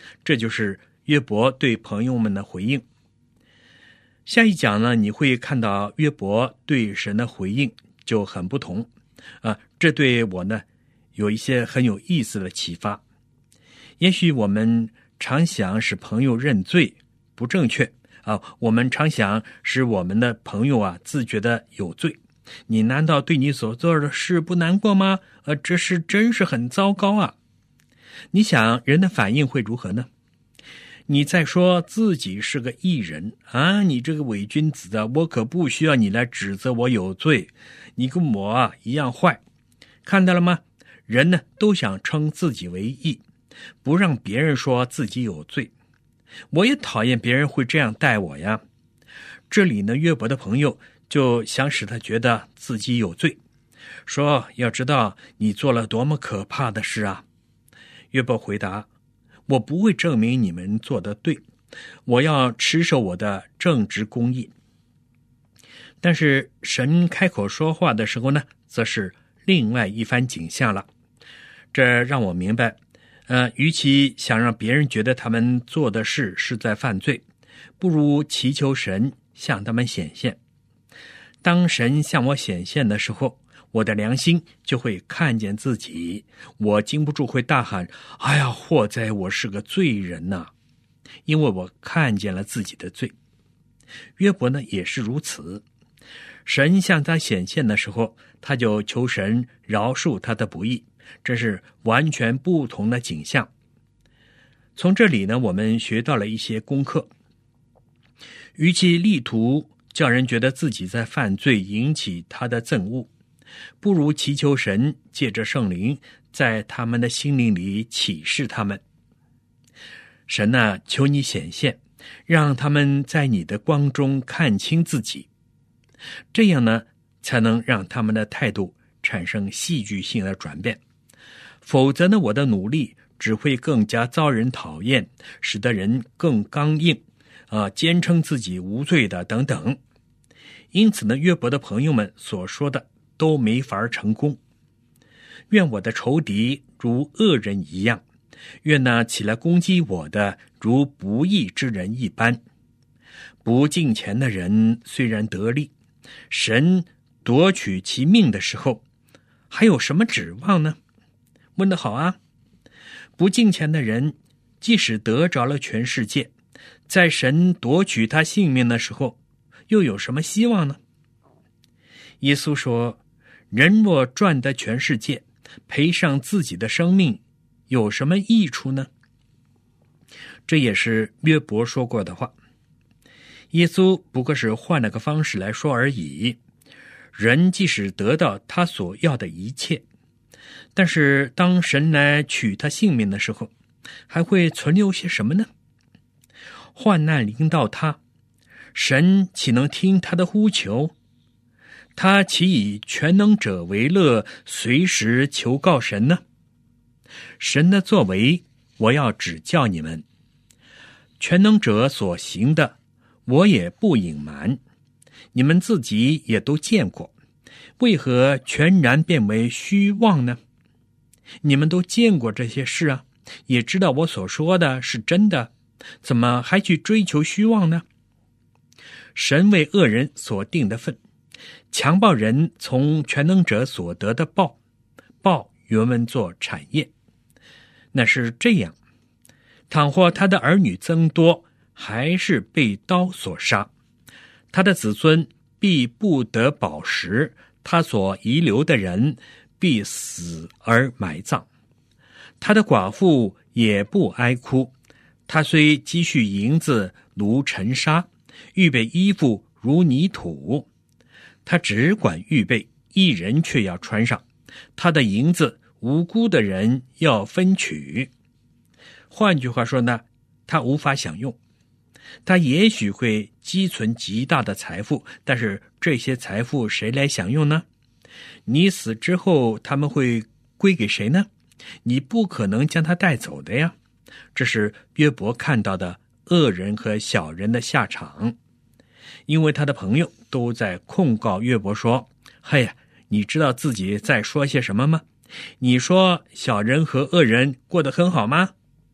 这就是约伯对朋友们的回应。下一讲呢，你会看到约伯对神的回应就很不同啊，这对我呢有一些很有意思的启发。也许我们常想使朋友认罪不正确啊，我们常想使我们的朋友啊自觉的有罪。你难道对你所做的事不难过吗？呃，这事真是很糟糕啊！你想人的反应会如何呢？你在说自己是个义人啊，你这个伪君子啊，我可不需要你来指责我有罪，你跟我啊一样坏。看到了吗？人呢都想称自己为义，不让别人说自己有罪。我也讨厌别人会这样待我呀。这里呢，约伯的朋友就想使他觉得自己有罪，说要知道你做了多么可怕的事啊。约伯回答，我不会证明你们做得对，我要持守我的正直公义。但是神开口说话的时候呢，则是另外一番景象了。这让我明白，呃，与其想让别人觉得他们做的事是在犯罪，不如祈求神向他们显现。当神向我显现的时候，我的良心就会看见自己，我禁不住会大喊，哎呀，祸哉，我是个罪人呐！因为我看见了自己的罪。约伯呢也是如此，神向他显现的时候，他就求神饶恕他的不义，这是完全不同的景象。从这里呢，我们学到了一些功课。与其力图叫人觉得自己在犯罪，引起他的憎恶，不如祈求神借着圣灵在他们的心灵里启示他们。神啊，求你显现，让他们在你的光中看清自己，这样呢，才能让他们的态度产生戏剧性的转变。否则呢，我的努力只会更加遭人讨厌，使得人更刚硬啊，坚称自己无罪的等等。因此呢，约伯的朋友们所说的都没法成功。愿我的仇敌如恶人一样，愿那起来攻击我的如不义之人一般。不敬虔的人虽然得利，神夺取其命的时候，还有什么指望呢？问得好啊！不敬虔的人即使得着了全世界，在神夺取他性命的时候，又有什么希望呢？耶稣说，人若赚得全世界，赔上自己的生命，有什么益处呢？这也是约伯说过的话。耶稣不过是换了个方式来说而已。人即使得到他所要的一切，但是当神来取他性命的时候，还会存留些什么呢？患难临到他，神岂能听他的呼求？他岂以全能者为乐，随时求告神呢？神的作为，我要指教你们。全能者所行的，我也不隐瞒，你们自己也都见过，为何全然变为虚妄呢？你们都见过这些事啊，也知道我所说的是真的，怎么还去追求虚妄呢？神为恶人所定的分，强暴人从全能者所得的报，报原文作产业。那是这样，倘或他的儿女增多，还是被刀所杀，他的子孙必不得饱食，他所遗留的人必死而埋葬，他的寡妇也不哀哭，他虽积蓄银子如尘沙，预备衣服如泥土，他只管预备，一人却要穿上，他的银子无辜的人要分取。换句话说呢，他无法享用。他也许会积存极大的财富，但是这些财富谁来享用呢？你死之后他们会归给谁呢？你不可能将他带走的呀。这是约伯看到的恶人和小人的下场。因为他的朋友都在控告约伯说，嘿呀，你知道自己在说些什么吗？你说小人和恶人过得很好吗？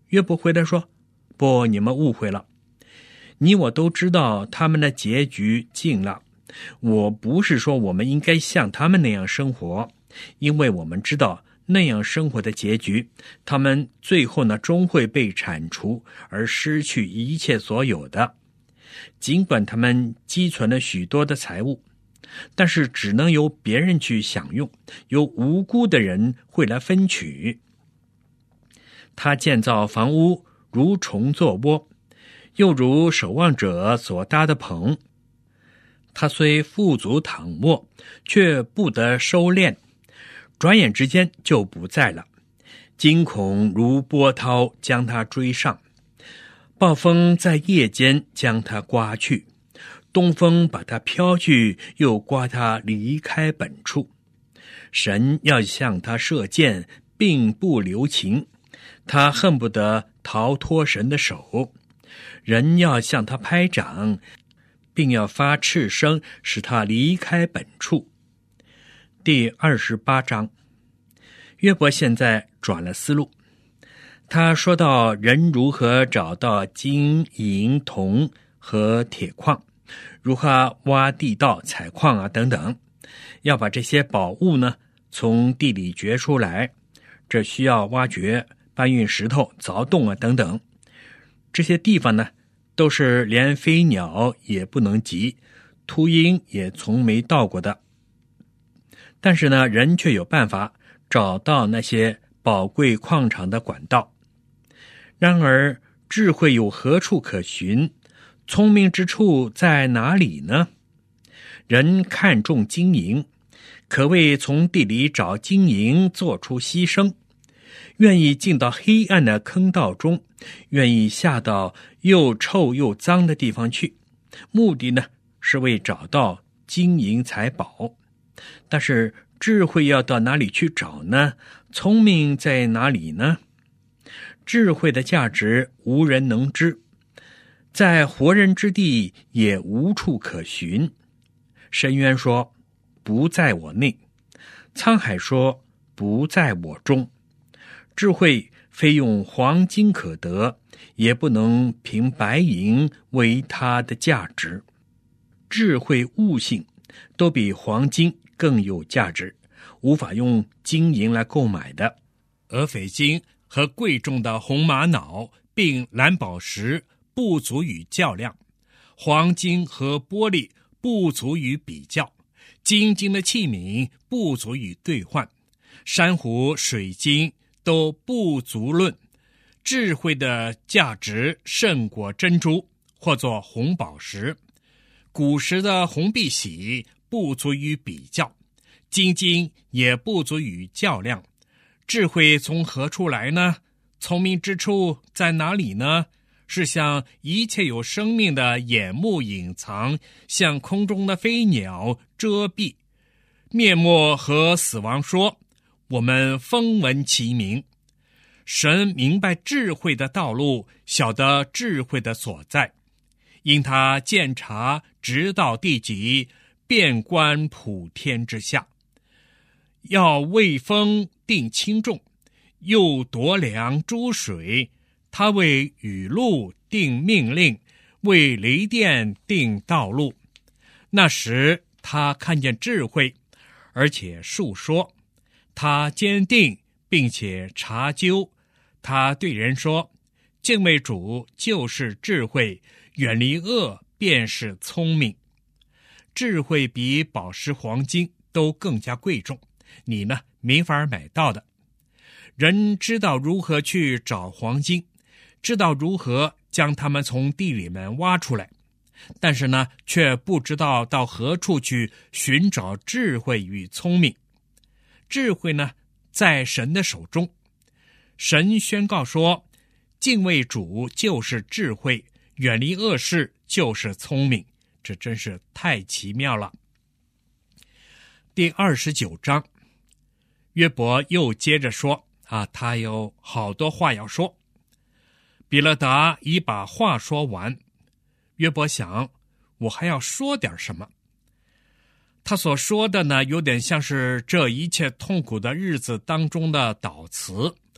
约伯回答说，不，你们误会了，你我都知道他们的结局尽了。我不是说我们应该像他们那样生活，因为我们知道那样生活的结局，他们最后呢终会被铲除而失去一切所有的。尽管他们积存了许多的财物，但是只能由别人去享用，由无辜的人会来分取。他建造房屋如虫作窝，又如守望者所搭的棚。他虽富足躺卧，却不得收敛，转眼之间就不在了。惊恐如波涛将他追上，暴风在夜间将他刮去，东风把他飘去，又刮他离开本处。神要向他射箭，并不留情，他恨不得逃脱神的手。人要向他拍掌，并要发斥声，使他离开本处。第二十八章，约伯现在转了思路。他说到人如何找到金银铜和铁矿，如何挖地道采矿啊等等，要把这些宝物呢从地里掘出来，这需要挖掘、搬运石头、凿洞啊等等。这些地方呢都是连飞鸟也不能及，秃鹰也从没到过的。但是呢，人却有办法找到那些宝贵矿场的管道。然而智慧有何处可寻？聪明之处在哪里呢？人看重金银，可谓从地里找金银做出牺牲，愿意进到黑暗的坑道中，愿意下到又臭又脏的地方去，目的呢是为找到金银财宝。但是智慧要到哪里去找呢？聪明在哪里呢？智慧的价值无人能知，在活人之地也无处可寻。深渊说，不在我内；沧海说，不在我中。智慧非用黄金可得，也不能凭白银为它的价值。智慧悟性都比黄金更有价值，无法用金银来购买的。俄斐金和贵重的红玛瑙并蓝宝石不足以较量，黄金和玻璃不足以比较，金金的器皿不足以兑换，珊瑚、水晶都不足论。智慧的价值胜过珍珠，或作红宝石。古时的红碧玺不足以比较，金金也不足以较量。智慧从何处来呢？聪明之处在哪里呢？是向一切有生命的眼目隐藏，向空中的飞鸟遮蔽。灭没和死亡说，我们风闻其名。神明白智慧的道路，晓得智慧的所在，因他鉴察直到地极，遍观普天之下。要为风定轻重，又度量诸水。他为雨露定命令，为雷电定道路。那时他看见智慧，而且述说。他坚定并且查究。他对人说，敬畏主就是智慧，远离恶便是聪明。智慧比宝石黄金都更加贵重，你呢没法买到的。人知道如何去找黄金，知道如何将它们从地里面挖出来，但是呢却不知道到何处去寻找智慧与聪明。智慧呢在神的手中。神宣告说，敬畏主就是智慧，远离恶事就是聪明。这真是太奇妙了。第二十九章，约伯又接着说啊，他有好多话要说。比勒达已把话说完，约伯想，我还要说点什么？他所说的呢，有点像是这一切痛苦的日子当中的祷词，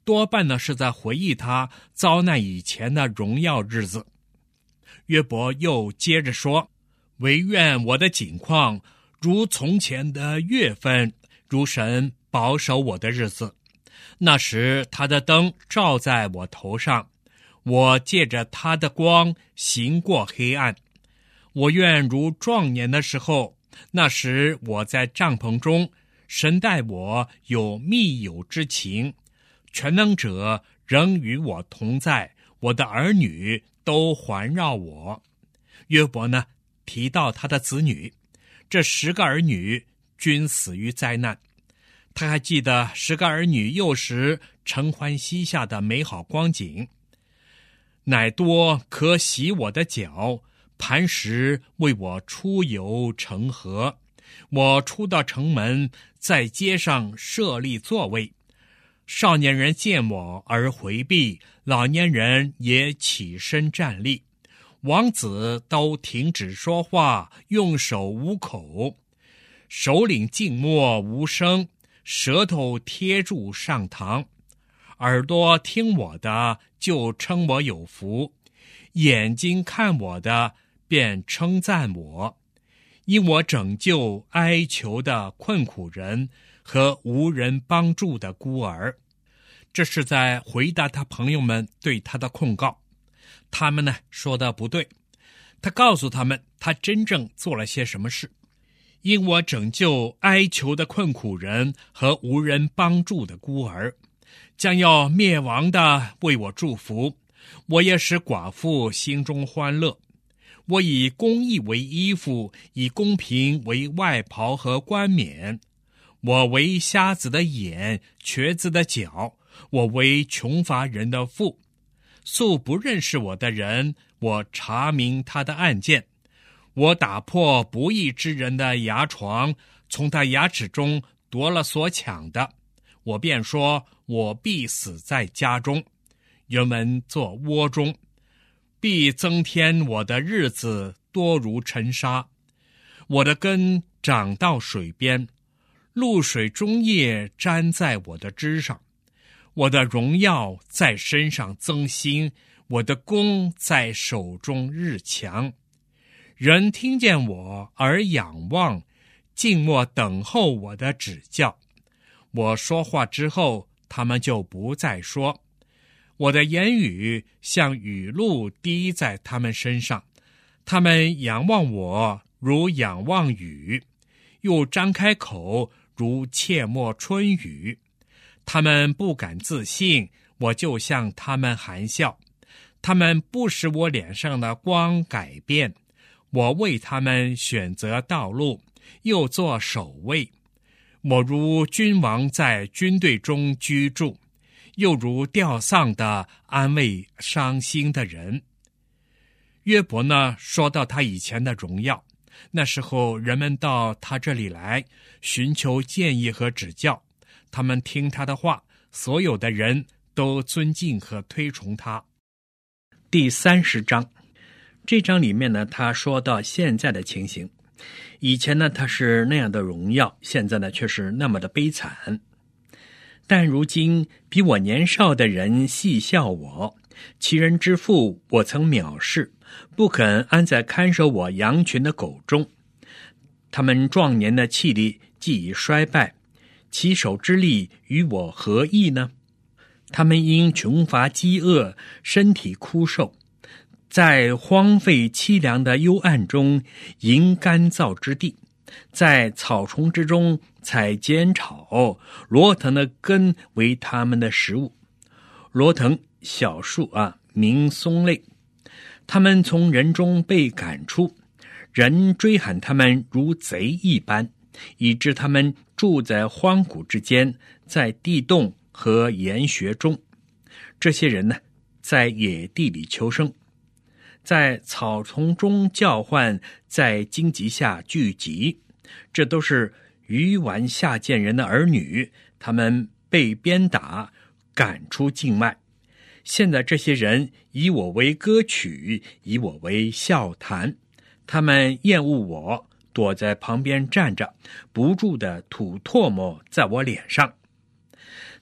多半呢是在回忆他遭难以前的荣耀日子。约伯又接着说，惟愿我的景况如从前的月份，如神保守我的日子。那时他的灯照在我头上，我借着他的光行过黑暗。我愿如壮年的时候，那时我在帐篷中，神待我有密友之情，全能者仍与我同在，我的儿女都环绕我。约伯呢，提到他的子女，这十个儿女均死于灾难。他还记得十个儿女幼时承欢膝下的美好光景，乃多可洗我的脚，磐石为我出游成河。我出到城门，在街上设立座位，少年人见我而回避，老年人也起身站立，王子都停止说话，用手捂口，首领静默无声，舌头贴住上膛，耳朵听我的就称我有福，眼睛看我的便称赞我，因我拯救哀求的困苦人和无人帮助的孤儿。这是在回答他朋友们对他的控告。他们呢说的不对，他告诉他们他真正做了些什么事。因我拯救哀求的困苦人和无人帮助的孤儿，将要灭亡的为我祝福，我也使寡妇心中欢乐。我以公义为衣服，以公平为外袍和冠冕。我为瞎子的眼，瘸子的脚，我为穷乏人的父。素不认识我的人，我查明他的案件。我打破不义之人的牙床，从他牙齿中夺了所抢的。我便说，我必死在家中，原文作窝中，必增添我的日子多如尘沙。我的根长到水边，露水中叶沾在我的枝上。我的荣耀在身上增新，我的功在手中日强。人听见我而仰望，静默等候我的指教。我说话之后，他们就不再说。我的言语像雨露滴在他们身上，他们仰望我如仰望雨，又张开口如切莫春雨。他们不敢自信，我就向他们含笑。他们不使我脸上的光改变，我为他们选择道路，又做守卫。我如君王在军队中居住，又如吊丧的安慰伤心的人。约伯呢，说到他以前的荣耀，那时候人们到他这里来寻求建议和指教，他们听他的话，所有的人都尊敬和推崇他。第三十章，这章里面呢，他说到现在的情形。以前呢，他是那样的荣耀，现在呢，却是那么的悲惨。但如今比我年少的人戏笑我，其人之父我曾藐视，不肯安在看守我羊群的狗中。他们壮年的气力既已衰败，其手之力与我何异呢？他们因穷乏饥饿，身体枯瘦，在荒废凄凉的幽暗中营干燥之地，在草丛之中采尖草，罗藤的根为他们的食物。罗藤小树啊，名松类。他们从人中被赶出，人追喊他们如贼一般，以致他们住在荒谷之间，在地洞和岩穴中。这些人呢，在野地里求生，在草丛中叫唤，在荆棘下聚集。这都是愚顽下贱人的儿女，他们被鞭打，赶出境外。现在这些人以我为歌曲，以我为笑谈。他们厌恶我，躲在旁边站着，不住地吐唾沫在我脸上。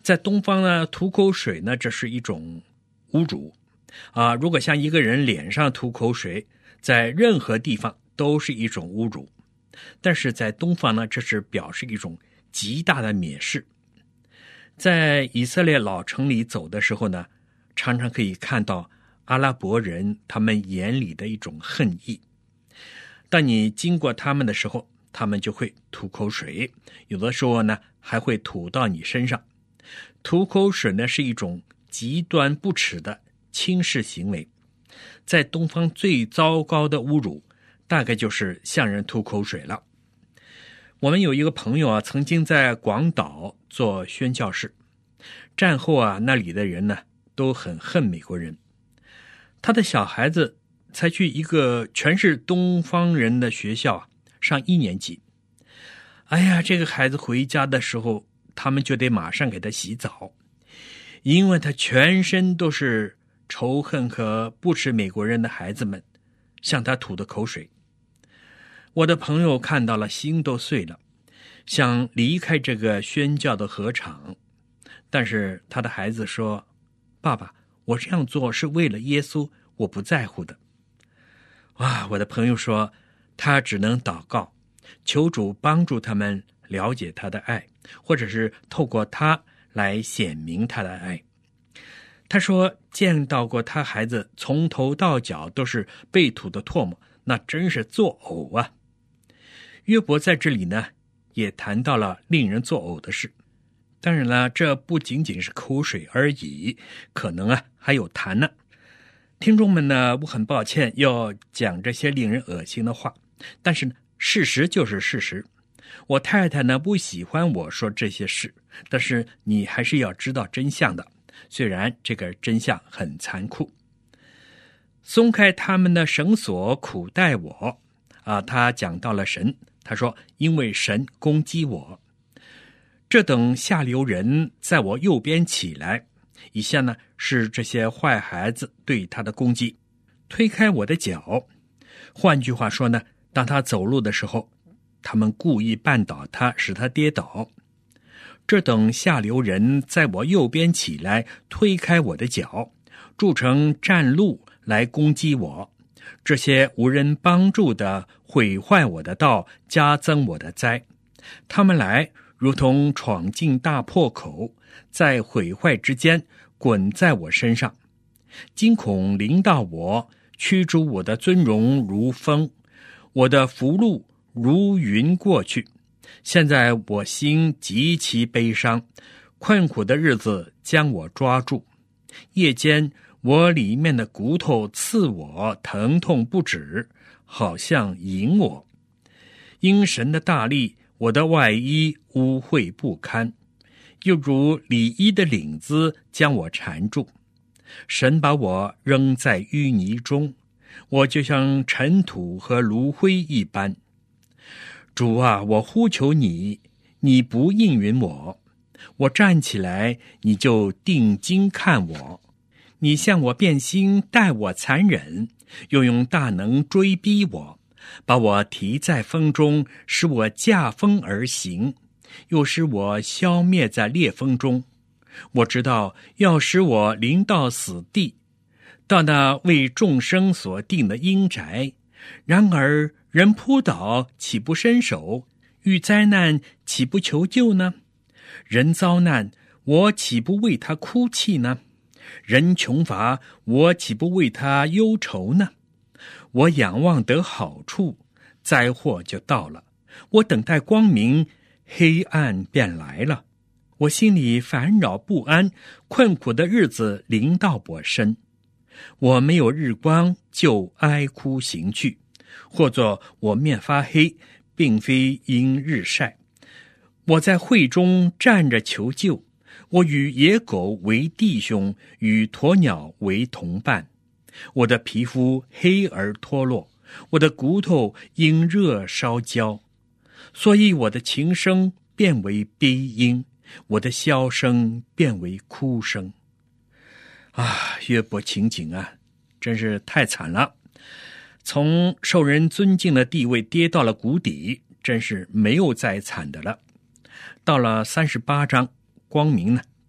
在东方呢，吐口水呢，这是一种侮辱啊！如果向一个人脸上吐口水，在任何地方都是一种侮辱。但是在东方呢，这是表示一种极大的蔑视。在以色列老城里走的时候呢，常常可以看到阿拉伯人他们眼里的一种恨意。当你经过他们的时候，他们就会吐口水，有的时候呢还会吐到你身上。吐口水呢是一种极端不耻的轻视行为。在东方最糟糕的侮辱大概就是向人吐口水了。我们有一个朋友啊，曾经在广岛做宣教士，战后啊，那里的人呢都很恨美国人。他的小孩子才去一个全是东方人的学校啊，上一年级。哎呀，这个孩子回家的时候，他们就得马上给他洗澡，因为他全身都是仇恨和不耻美国人的孩子们向他吐的口水。我的朋友看到了，心都碎了，想离开这个宣教的合场，但是他的孩子说：爸爸，我这样做是为了耶稣，我不在乎的。哇，我的朋友说，他只能祷告，求主帮助他们了解他的爱，或者是透过他来显明他的爱。他说见到过他孩子从头到脚都是被吐的唾沫，那真是作呕啊。约伯在这里呢也谈到了令人作呕的事。当然了，这不仅仅是口水而已，可能啊还有痰呢。听众们呢，我很抱歉要讲这些令人恶心的话，但是事实就是事实。我太太呢不喜欢我说这些事，但是你还是要知道真相的，虽然这个真相很残酷。松开他们的绳索，苦待我啊！他讲到了神，他说因为神攻击我，这等下流人在我右边起来。以下呢是这些坏孩子对他的攻击，推开我的脚。换句话说呢，当他走路的时候，他们故意绊倒他，使他跌倒。这等下流人在我右边起来，推开我的脚，筑成战路来攻击我。这些无人帮助的毁坏我的道，加增我的灾。他们来如同闯进大破口，在毁坏之间滚在我身上。惊恐临到我，驱逐我的尊荣如风，我的福禄如云过去。现在我心极其悲伤，困苦的日子将我抓住。夜间我里面的骨头刺我，疼痛不止，好像引我。因神的大力，我的外衣污秽不堪，又如里衣的领子将我缠住。神把我扔在淤泥中，我就像尘土和炉灰一般。主啊，我呼求你，你不应允我。我站起来，你就定睛看我。你向我变心，待我残忍，又用大能追逼我，把我提在风中，使我驾风而行，又使我消灭在烈风中。我知道要使我临到死地，到那为众生所定的阴宅。然而人扑倒，岂不伸手？遇灾难，岂不求救呢？人遭难，我岂不为他哭泣呢？人穷乏，我岂不为他忧愁呢？我仰望得好处，灾祸就到了；我等待光明，黑暗便来了。我心里烦扰不安，困苦的日子临到我身。我没有日光，就哀哭行去，或作我面发黑，并非因日晒。我在会中站着求救，我与野狗为弟兄，与鸵鸟为同伴。我的皮肤黑而脱落，我的骨头因热烧焦，所以我的琴声变为悲音，我的箫声变为哭声。啊，约伯情景啊，真是太惨了。从受人尊敬的地位跌到了谷底，真是没有再惨的了。到了三十八章，光明呢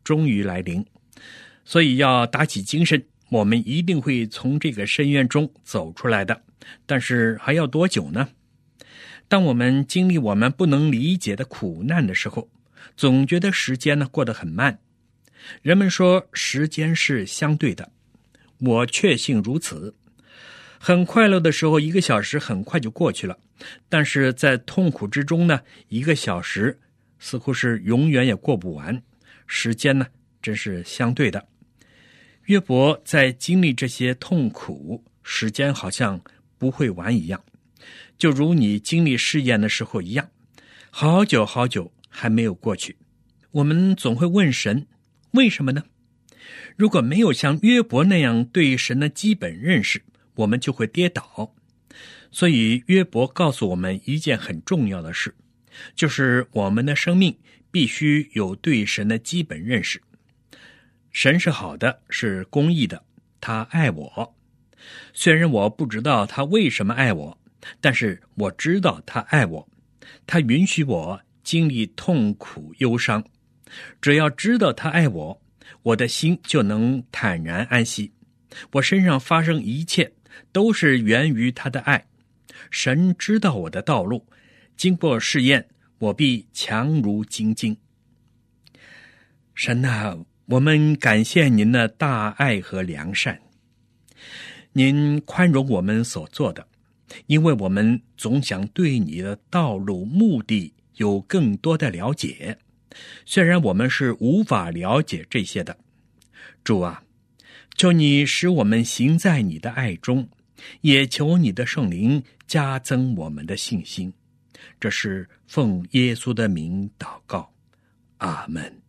终于来临，所以要打起精神，我们一定会从这个深渊中走出来的。但是还要多久呢？当我们经历我们不能理解的苦难的时候，总觉得时间呢过得很慢。人们说时间是相对的，我确信如此。很快乐的时候，一个小时很快就过去了，但是在痛苦之中呢，一个小时似乎是永远也过不完。时间呢，真是相对的。约伯在经历这些痛苦，时间好像不会完一样，就如你经历试验的时候一样，好久好久还没有过去。我们总会问神，为什么呢？如果没有像约伯那样对神的基本认识，我们就会跌倒。所以约伯告诉我们一件很重要的事，就是我们的生命必须有对神的基本认识。神是好的，是公义的，他爱我。虽然我不知道他为什么爱我，但是我知道他爱我，他允许我经历痛苦忧伤。只要知道他爱我，我的心就能坦然安息。我身上发生一切都是源于他的爱。神知道我的道路，经过试验，我必强如精金。神啊，我们感谢您的大爱和良善，您宽容我们所做的，因为我们总想对你的道路目的有更多的了解，虽然我们是无法了解这些的。主啊，求你使我们行在你的爱中，也求你的圣灵加增我们的信心。这是奉耶稣的名祷告，阿们。